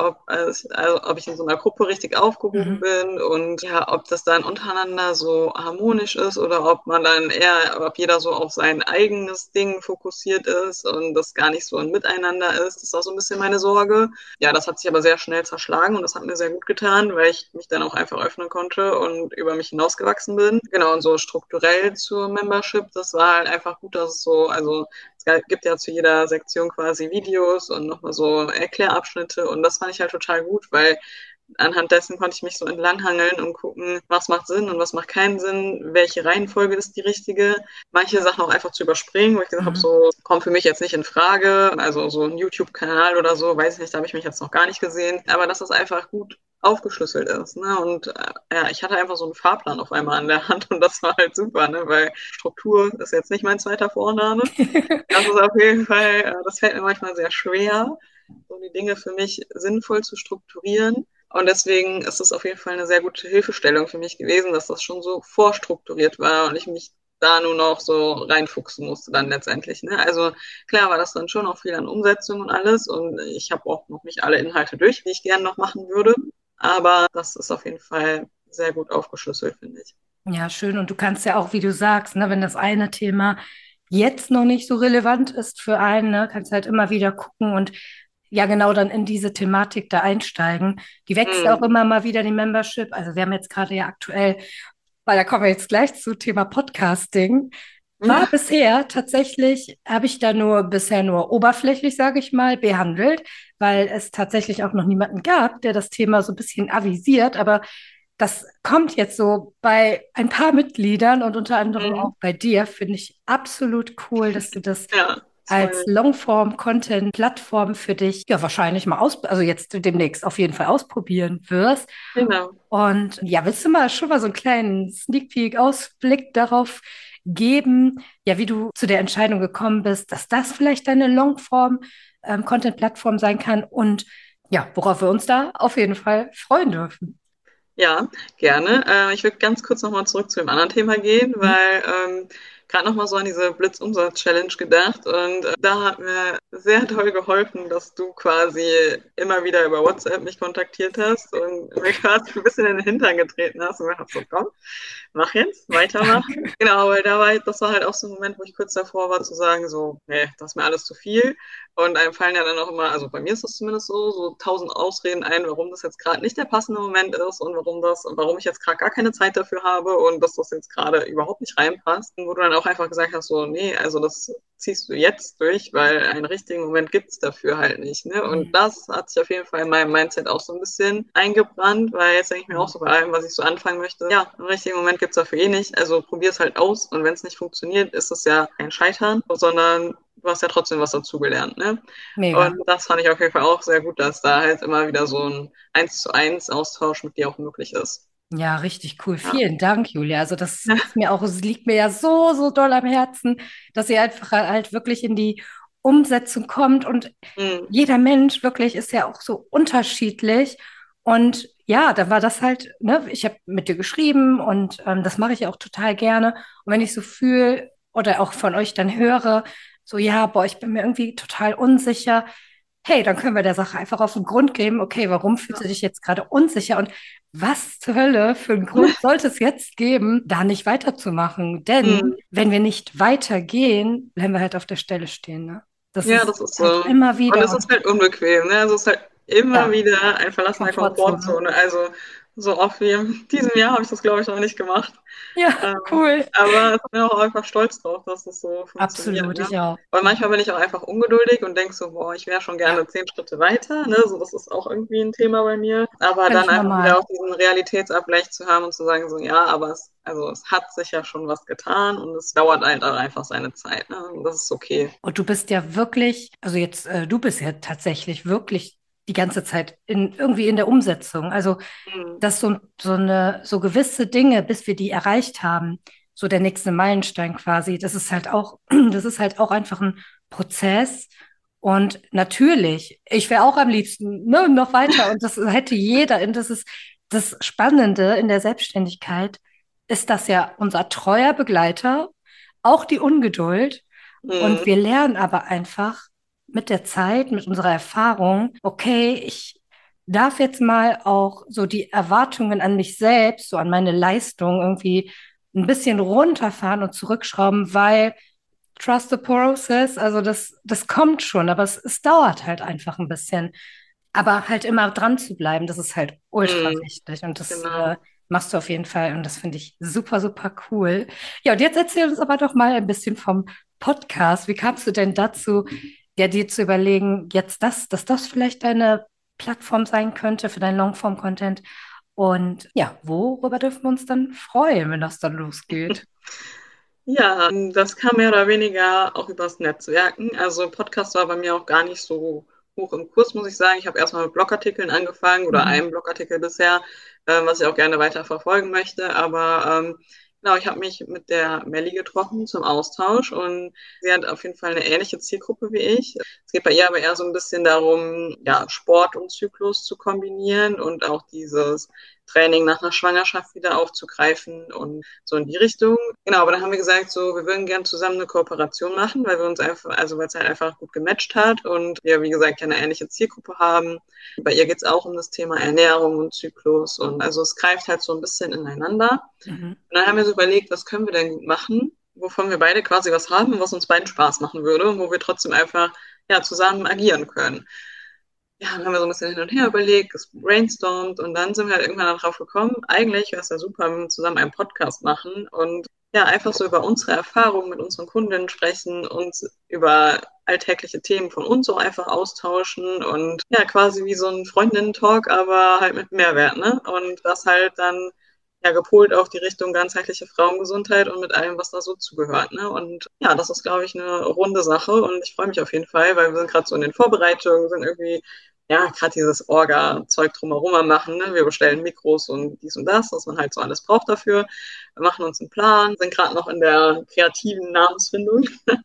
Speaker 2: ob ich in so einer Gruppe richtig aufgehoben
Speaker 1: Mhm.
Speaker 2: bin und ja, ob das dann untereinander so harmonisch ist oder ob man dann eher, ob jeder so auf sein eigenes Ding fokussiert ist und das gar nicht so ein Miteinander ist. Das ist auch so ein bisschen meine Sorge. Ja, das hat sich aber sehr schnell zerschlagen und das hat mir sehr gut getan, weil ich mich dann auch einfach öffnen konnte und über mich hinausgewachsen bin. Genau, und so strukturell zur Membership, das war halt einfach gut, dass es so, also es gibt ja zu jeder Sektion quasi Videos und nochmal so Erklärabschnitte und das fand ich halt total gut, weil anhand dessen konnte ich mich so entlanghangeln und gucken, was macht Sinn und was macht keinen Sinn, welche Reihenfolge ist die richtige. Manche Sachen auch einfach zu überspringen, wo ich gesagt habe,
Speaker 1: Mhm.
Speaker 2: so kommt für mich jetzt nicht in Frage. Also so ein YouTube-Kanal oder so, weiß ich nicht, da habe ich mich jetzt noch gar nicht gesehen. Aber dass das einfach gut aufgeschlüsselt ist. Ne? Und ja, ich hatte einfach so einen Fahrplan auf einmal an der Hand und das war halt super, ne? Weil Struktur ist jetzt nicht mein zweiter Vorname. Das ist auf jeden Fall, das fällt mir manchmal sehr schwer, so die Dinge für mich sinnvoll zu strukturieren. Und deswegen ist es auf jeden Fall eine sehr gute Hilfestellung für mich gewesen, dass das schon so vorstrukturiert war und ich mich da nur noch so reinfuchsen musste dann letztendlich. Ne? Also klar war das dann schon auch viel an Umsetzung und alles und ich habe auch noch nicht alle Inhalte durch, die ich gerne noch machen würde. Aber das ist auf jeden Fall sehr gut aufgeschlüsselt, finde ich.
Speaker 1: Ja, schön. Und du kannst ja auch, wie du sagst, ne, wenn das eine Thema jetzt noch nicht so relevant ist für einen, ne, kannst halt immer wieder gucken und ja, genau dann in diese Thematik da einsteigen. Die wächst ja auch
Speaker 2: Hm.
Speaker 1: immer mal wieder, die Membership. Also wir haben jetzt gerade ja aktuell, weil da kommen wir jetzt gleich zu Thema Podcasting. War
Speaker 2: Ja.
Speaker 1: bisher tatsächlich, habe ich da bisher nur oberflächlich, sage ich mal, behandelt, weil es tatsächlich auch noch niemanden gab, der das Thema so ein bisschen avisiert. Aber das kommt jetzt so bei ein paar Mitgliedern und unter anderem
Speaker 2: Mhm.
Speaker 1: auch bei dir, finde ich absolut cool, dass du das
Speaker 2: Ja, das freut
Speaker 1: als
Speaker 2: mich.
Speaker 1: Longform-Content-Plattform für dich ja wahrscheinlich mal also jetzt demnächst auf jeden Fall ausprobieren wirst.
Speaker 2: Genau.
Speaker 1: Und ja, willst du mal schon mal so einen kleinen Sneak Peek, Ausblick darauf geben, ja, wie du zu der Entscheidung gekommen bist, dass das vielleicht deine Longform-Content-Plattform sein kann und ja, worauf wir uns da auf jeden Fall freuen dürfen.
Speaker 2: Ja, gerne. Ich würde ganz kurz nochmal zurück zu dem anderen Thema gehen,
Speaker 1: Mhm.
Speaker 2: weil gerade nochmal so an diese Blitzumsatz-Challenge gedacht und da hat mir sehr toll geholfen, dass du quasi immer wieder über WhatsApp mich kontaktiert hast und mir quasi ein bisschen in den Hintern getreten hast und gesagt hast, so komm, mach jetzt, weitermachen.
Speaker 1: Danke.
Speaker 2: Genau, weil das war halt auch so ein Moment, wo ich kurz davor war zu sagen, so, nee, das ist mir alles zu viel. Und einem fallen ja dann auch immer, also bei mir ist das zumindest so, so 1000 Ausreden ein, warum das jetzt gerade nicht der passende Moment ist und warum ich jetzt gerade gar keine Zeit dafür habe und dass das jetzt gerade überhaupt nicht reinpasst. Und wo du dann auch einfach gesagt hast, so, nee, also das ziehst du jetzt durch, weil einen richtigen Moment gibt's dafür halt nicht. Ne? Und das hat sich auf jeden Fall in meinem Mindset auch so ein bisschen eingebrannt, weil jetzt denke ich mir auch so bei allem, was ich so anfangen möchte, ja, einen richtigen Moment gibt's dafür eh nicht. Also probier es halt aus und wenn es nicht funktioniert, ist es ja kein Scheitern, sondern du hast ja trotzdem was dazugelernt, ne? Und
Speaker 1: Mega.
Speaker 2: das fand ich auf jeden Fall auch sehr gut, dass da halt immer wieder so ein 1:1 Austausch mit dir auch möglich ist.
Speaker 1: Ja, richtig cool.
Speaker 2: Ja.
Speaker 1: Vielen Dank, Julia. Also das ist mir auch, es liegt mir ja so, so doll am Herzen, dass ihr einfach halt wirklich in die Umsetzung kommt. Und
Speaker 2: Hm.
Speaker 1: jeder Mensch wirklich ist ja auch so unterschiedlich. Und ja, da war das halt, ne, ich habe mit dir geschrieben und das mache ich auch total gerne. Und wenn ich so fühle oder auch von euch dann höre, so ja, boah, ich bin mir irgendwie total unsicher. Hey, dann können wir der Sache einfach auf den Grund geben, okay, warum fühlst du dich jetzt gerade unsicher und was zur Hölle für einen Grund sollte es jetzt geben, da nicht weiterzumachen? Denn
Speaker 2: Hm.
Speaker 1: wenn wir nicht weitergehen, bleiben wir halt auf der Stelle stehen, ne? Das
Speaker 2: Ja,
Speaker 1: ist
Speaker 2: das ist
Speaker 1: halt
Speaker 2: so.
Speaker 1: immer
Speaker 2: Und
Speaker 1: wieder
Speaker 2: es ist halt unbequem, ne? Also es ist halt immer
Speaker 1: Ja,
Speaker 2: wieder ein Verlassen der
Speaker 1: Komfortzone.
Speaker 2: Komfortzone. Also so oft wie in diesem Jahr habe ich das, glaube ich, noch nicht gemacht.
Speaker 1: Ja, cool.
Speaker 2: Aber ich bin auch einfach stolz drauf, dass das so funktioniert,
Speaker 1: Absolut,
Speaker 2: ne?
Speaker 1: ich auch.
Speaker 2: Und manchmal bin ich auch einfach ungeduldig und denke so, boah, ich wäre schon
Speaker 1: Ja,
Speaker 2: gerne 10 Schritte weiter, ne? So, das ist auch irgendwie ein Thema bei mir. Aber dann
Speaker 1: völlig
Speaker 2: einfach wieder
Speaker 1: normal.
Speaker 2: auch diesen Realitätsabgleich zu haben und zu sagen so, ja, aber es hat sich ja schon was getan und es dauert halt auch einfach seine Zeit, ne? Und das ist okay.
Speaker 1: Und du bist ja wirklich, also jetzt, du bist ja tatsächlich wirklich die ganze Zeit irgendwie in der Umsetzung. Also,
Speaker 2: Mhm.
Speaker 1: dass so gewisse Dinge, bis wir die erreicht haben, so der nächste Meilenstein quasi, das ist halt auch, das ist halt auch einfach ein Prozess. Und natürlich, ich wäre auch am liebsten, ne, noch weiter. Und das hätte jeder. Und das ist das Spannende in der Selbstständigkeit, ist das ja unser treuer Begleiter, auch die Ungeduld. Und
Speaker 2: Mhm.
Speaker 1: wir lernen aber einfach mit der Zeit, mit unserer Erfahrung, okay, ich darf jetzt mal auch so die Erwartungen an mich selbst, so an meine Leistung irgendwie ein bisschen runterfahren und zurückschrauben, weil trust the process, also das kommt schon, aber es dauert halt einfach ein bisschen. Aber halt immer dran zu bleiben, das ist halt ultra
Speaker 2: Mhm.
Speaker 1: wichtig und das
Speaker 2: Genau.
Speaker 1: machst du auf jeden Fall und das finde ich super, super cool. Ja, und jetzt erzähl uns aber doch mal ein bisschen vom Podcast. Wie kamst du denn dazu, ja, dir zu überlegen, jetzt dass das vielleicht deine Plattform sein könnte für deinen Longform-Content? Und ja, worüber dürfen wir uns dann freuen, wenn das dann losgeht?
Speaker 2: Ja, das kam mehr oder weniger auch übers Netzwerken. Also Podcast war bei mir auch gar nicht so hoch im Kurs, muss ich sagen. Ich habe erstmal mit Blogartikeln angefangen oder
Speaker 1: Mhm.
Speaker 2: einem Blogartikel bisher, was ich auch gerne weiter verfolgen möchte. Aber genau, ich habe mich mit der Melli getroffen zum Austausch und sie hat auf jeden Fall eine ähnliche Zielgruppe wie ich. Es geht bei ihr aber eher so ein bisschen darum, ja, Sport und Zyklus zu kombinieren und auch dieses Training nach einer Schwangerschaft wieder aufzugreifen und so in die Richtung. Genau, aber dann haben wir gesagt, so, wir würden gern zusammen eine Kooperation machen, weil wir uns einfach, also weil es halt einfach gut gematcht hat und wir, wie gesagt, ja eine ähnliche Zielgruppe haben. Bei ihr geht es auch um das Thema Ernährung und Zyklus und also es greift halt so ein bisschen ineinander.
Speaker 1: Mhm.
Speaker 2: Und dann haben wir so überlegt, was können wir denn gut machen, wovon wir beide quasi was haben, was uns beiden Spaß machen würde und wo wir trotzdem einfach ja, zusammen agieren können. Ja, dann haben wir so ein bisschen hin und her überlegt, brainstormt und dann sind wir halt irgendwann darauf gekommen, eigentlich wäre es ja super, wenn wir zusammen einen Podcast machen und ja, einfach so über unsere Erfahrungen mit unseren Kundinnen sprechen, uns über alltägliche Themen von uns so einfach austauschen und ja, quasi wie so ein Freundinnen-Talk, aber halt mit Mehrwert, ne? Und das halt dann ja gepolt auf die Richtung ganzheitliche Frauengesundheit und mit allem, was da so zugehört, ne? Und ja, das ist, glaube ich, eine runde Sache und ich freue mich auf jeden Fall, weil wir sind gerade so in den Vorbereitungen, sind irgendwie ja, gerade dieses Orga-Zeug drumherum am machen. Ne? Wir bestellen Mikros und dies und das, was man halt so alles braucht dafür. Wir machen uns einen Plan, sind gerade noch in der kreativen Namensfindung.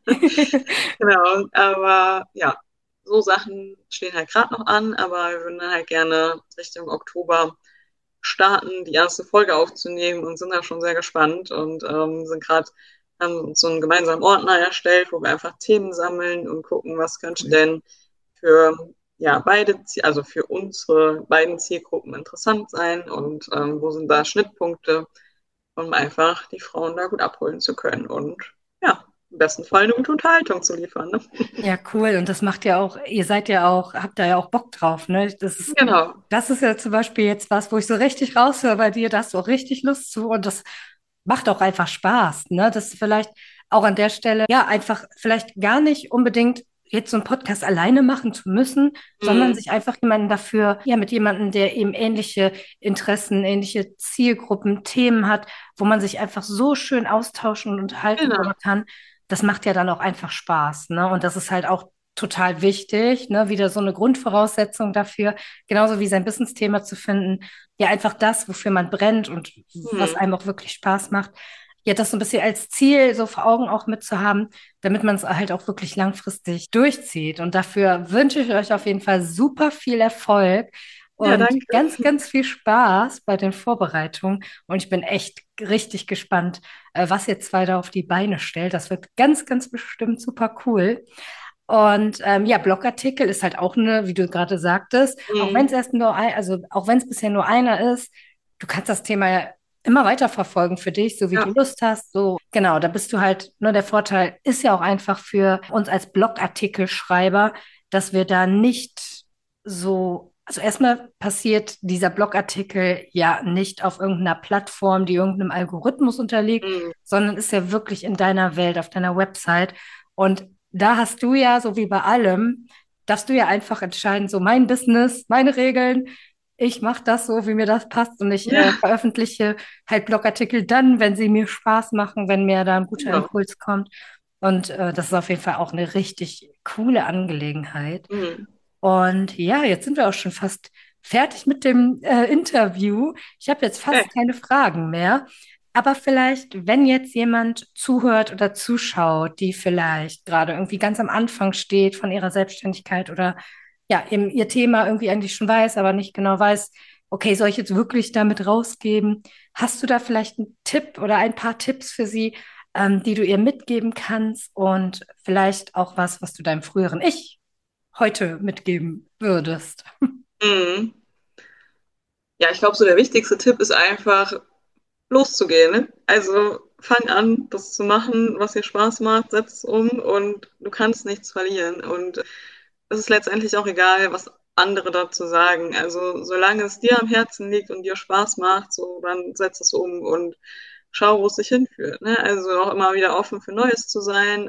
Speaker 2: Genau, aber ja, so Sachen stehen halt gerade noch an, aber wir würden dann halt gerne Richtung Oktober starten, die erste Folge aufzunehmen und sind da schon sehr gespannt und sind gerade haben uns so einen gemeinsamen Ordner erstellt, wo wir einfach Themen sammeln und gucken, was könnte
Speaker 1: Cool.
Speaker 2: denn für ja beide, also für unsere beiden Zielgruppen interessant sein und wo sind da Schnittpunkte, um einfach die Frauen da gut abholen zu können und ja, im besten Fall eine gute Unterhaltung zu liefern. Ne?
Speaker 1: Ja, cool. Und das macht ja auch, ihr seid ja auch, habt da ja auch Bock drauf, ne?
Speaker 2: Genau.
Speaker 1: Das ist ja zum Beispiel jetzt was, wo ich so richtig raushöre bei dir, da hast du auch richtig Lust zu und das macht auch einfach Spaß, ne? Das ist vielleicht auch an der Stelle, ja, einfach vielleicht gar nicht unbedingt jetzt so einen Podcast alleine machen zu müssen, sondern
Speaker 2: Mhm.
Speaker 1: sich einfach jemanden dafür, ja, mit jemandem, der eben ähnliche Interessen, ähnliche Zielgruppen, Themen hat, wo man sich einfach so schön austauschen und unterhalten
Speaker 2: Genau.
Speaker 1: darüber kann. Das macht ja dann auch einfach Spaß, ne? Und das ist halt auch total wichtig, ne? Wieder so eine Grundvoraussetzung dafür, genauso wie sein Business-Thema zu finden. Ja, einfach das, wofür man brennt und was
Speaker 2: Mhm.
Speaker 1: einem auch wirklich Spaß macht. Ja, das so ein bisschen als Ziel so vor Augen auch mitzuhaben, damit man es halt auch wirklich langfristig durchzieht. Und dafür wünsche ich euch auf jeden Fall super viel Erfolg
Speaker 2: Ja,
Speaker 1: und
Speaker 2: danke.
Speaker 1: ganz, ganz viel Spaß bei den Vorbereitungen. Und ich bin echt richtig gespannt, was ihr zwei da auf die Beine stellt. Das wird ganz, ganz bestimmt super cool. Und ja, Blogartikel ist halt auch eine, wie du gerade sagtest, auch wenn es
Speaker 2: Mhm.
Speaker 1: erst nur ein, also auch wenn es bisher nur einer ist, du kannst das Thema ja immer weiter verfolgen für dich, so wie du
Speaker 2: Ja.
Speaker 1: Lust hast. So, genau, da bist du halt, nur der Vorteil ist ja auch einfach für uns als Blogartikelschreiber, dass wir da nicht also erstmal passiert dieser Blogartikel ja nicht auf irgendeiner Plattform, die irgendeinem Algorithmus unterliegt,
Speaker 2: Mhm.
Speaker 1: sondern ist ja wirklich in deiner Welt, auf deiner Website. Und da hast du ja, so wie bei allem, darfst du ja einfach entscheiden, so mein Business, meine Regeln, ich mache das so, wie mir das passt und ich
Speaker 2: Ja,
Speaker 1: veröffentliche halt Blogartikel dann, wenn sie mir Spaß machen, wenn mir da ein guter
Speaker 2: genau.
Speaker 1: Impuls kommt. Und das ist auf jeden Fall auch eine richtig coole Angelegenheit.
Speaker 2: Mhm.
Speaker 1: Und ja, jetzt sind wir auch schon fast fertig mit dem Interview. Ich habe jetzt
Speaker 2: Okay.
Speaker 1: fast keine Fragen mehr. Aber vielleicht, wenn jetzt jemand zuhört oder zuschaut, die vielleicht gerade irgendwie ganz am Anfang steht von ihrer Selbstständigkeit oder ja, eben ihr Thema irgendwie eigentlich schon weiß, aber nicht genau weiß, okay, soll ich jetzt wirklich damit rausgeben? Hast du da vielleicht einen Tipp oder ein paar Tipps für sie, die du ihr mitgeben kannst und vielleicht auch was, was du deinem früheren Ich heute mitgeben würdest?
Speaker 2: Mhm. Ja, ich glaube, so der wichtigste Tipp ist einfach loszugehen. Ne? Also fang an, das zu machen, was dir Spaß macht, setz es um und du kannst nichts verlieren. Und es ist letztendlich auch egal, was andere dazu sagen. Also solange es dir am Herzen liegt und dir Spaß macht, so dann setz es um und schau, wo es dich hinführt. Ne? Also auch immer wieder offen für Neues zu sein.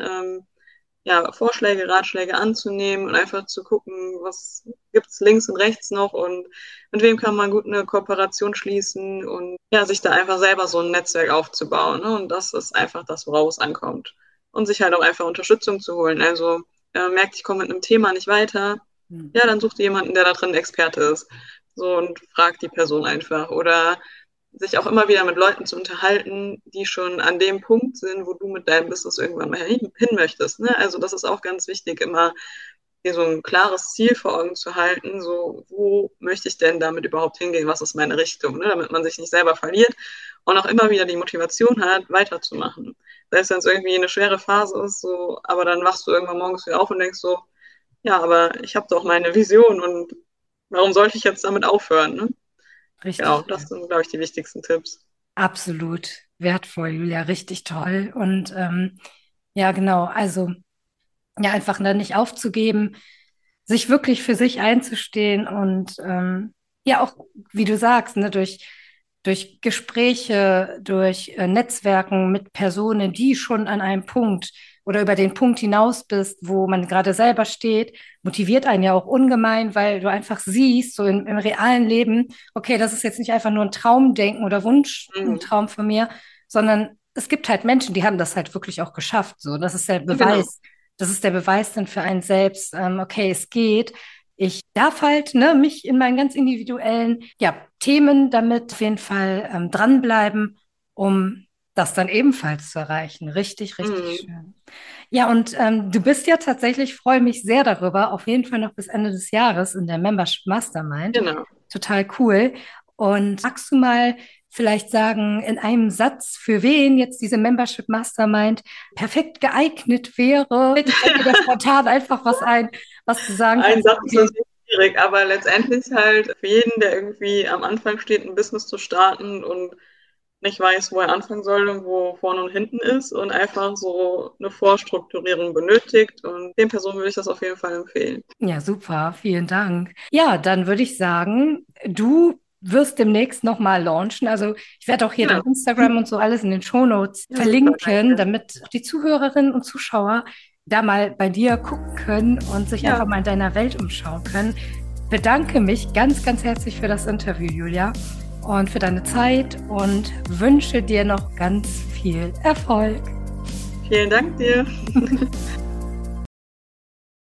Speaker 2: Ja, Vorschläge, Ratschläge anzunehmen und einfach zu gucken, was gibt's links und rechts noch und mit wem kann man gut eine Kooperation schließen und ja, sich da einfach selber so ein Netzwerk aufzubauen. Ne? Und das ist einfach das, worauf es ankommt. Und sich halt auch einfach Unterstützung zu holen. Also merkt, ich komme mit einem Thema nicht weiter,
Speaker 1: Hm.
Speaker 2: ja, dann sucht ihr jemanden, der da drin Experte ist. So und fragt die Person einfach. Oder sich auch immer wieder mit Leuten zu unterhalten, die schon an dem Punkt sind, wo du mit deinem Business irgendwann mal hin möchtest. Ne? Also das ist auch ganz wichtig, immer dir so ein klares Ziel vor Augen zu halten, so wo möchte ich denn damit überhaupt hingehen, was ist meine Richtung, ne? Damit man sich nicht selber verliert und auch immer wieder die Motivation hat, weiterzumachen. Selbst wenn es irgendwie eine schwere Phase ist, so, aber dann wachst du irgendwann morgens wieder auf und denkst so, ja, aber ich habe doch meine Vision und warum sollte ich jetzt damit aufhören? Ne? Genau,
Speaker 1: Richtig,
Speaker 2: das sind, glaube ich, die wichtigsten Tipps.
Speaker 1: absolut wertvoll, Julia, richtig toll. Und ja, genau, also ja, einfach dann nicht aufzugeben, sich wirklich für sich einzustehen und ja auch, wie du sagst, ne, durch Gespräche, durch Netzwerken mit Personen, die schon an einem Punkt oder über den Punkt hinaus bist, wo man gerade selber steht, motiviert einen ja auch ungemein, weil du einfach siehst, so im realen Leben, okay, das ist jetzt nicht einfach nur ein Traumdenken oder Wunsch, ein
Speaker 2: Mhm.
Speaker 1: Traum von mir, sondern es gibt halt Menschen, die haben das halt wirklich auch geschafft. So, das ist der
Speaker 2: Ja, genau.
Speaker 1: Beweis. Das ist der Beweis dann für einen selbst, okay, es geht. Ich darf halt ne, mich in meinen ganz individuellen ja, Themen damit auf jeden Fall dranbleiben, um das dann ebenfalls zu erreichen. Richtig, richtig
Speaker 2: Mhm.
Speaker 1: schön. Ja, und du bist ja tatsächlich, freue mich sehr darüber, auf jeden Fall noch bis Ende des Jahres in der Membership Mastermind.
Speaker 2: Genau.
Speaker 1: Total cool. Und magst du mal vielleicht sagen, in einem Satz, für wen jetzt diese Membership Mastermind perfekt geeignet wäre? Fällt dir da spontan einfach was ein, was du sagen
Speaker 2: Ein
Speaker 1: kannst?
Speaker 2: Satz ist
Speaker 1: Okay,
Speaker 2: natürlich schwierig, aber letztendlich halt für jeden, der irgendwie am Anfang steht, ein Business zu starten und nicht weiß, wo er anfangen soll und wo vorne und hinten ist und einfach so eine Vorstrukturierung benötigt. Und den Personen würde ich das auf jeden Fall empfehlen.
Speaker 1: ja, super, vielen Dank. Ja, dann würde ich sagen, du wirst demnächst nochmal launchen. Also ich werde auch hier
Speaker 2: Genau.
Speaker 1: dein Instagram und so alles in den Shownotes
Speaker 2: Ja, super,
Speaker 1: verlinken,
Speaker 2: danke.
Speaker 1: damit auch die Zuhörerinnen und Zuschauer da mal bei dir gucken können und sich
Speaker 2: Ja,
Speaker 1: einfach mal in deiner Welt umschauen können. Bedanke mich ganz, ganz herzlich für das Interview, Julia, und für deine Zeit und wünsche dir noch ganz viel Erfolg.
Speaker 2: vielen Dank dir.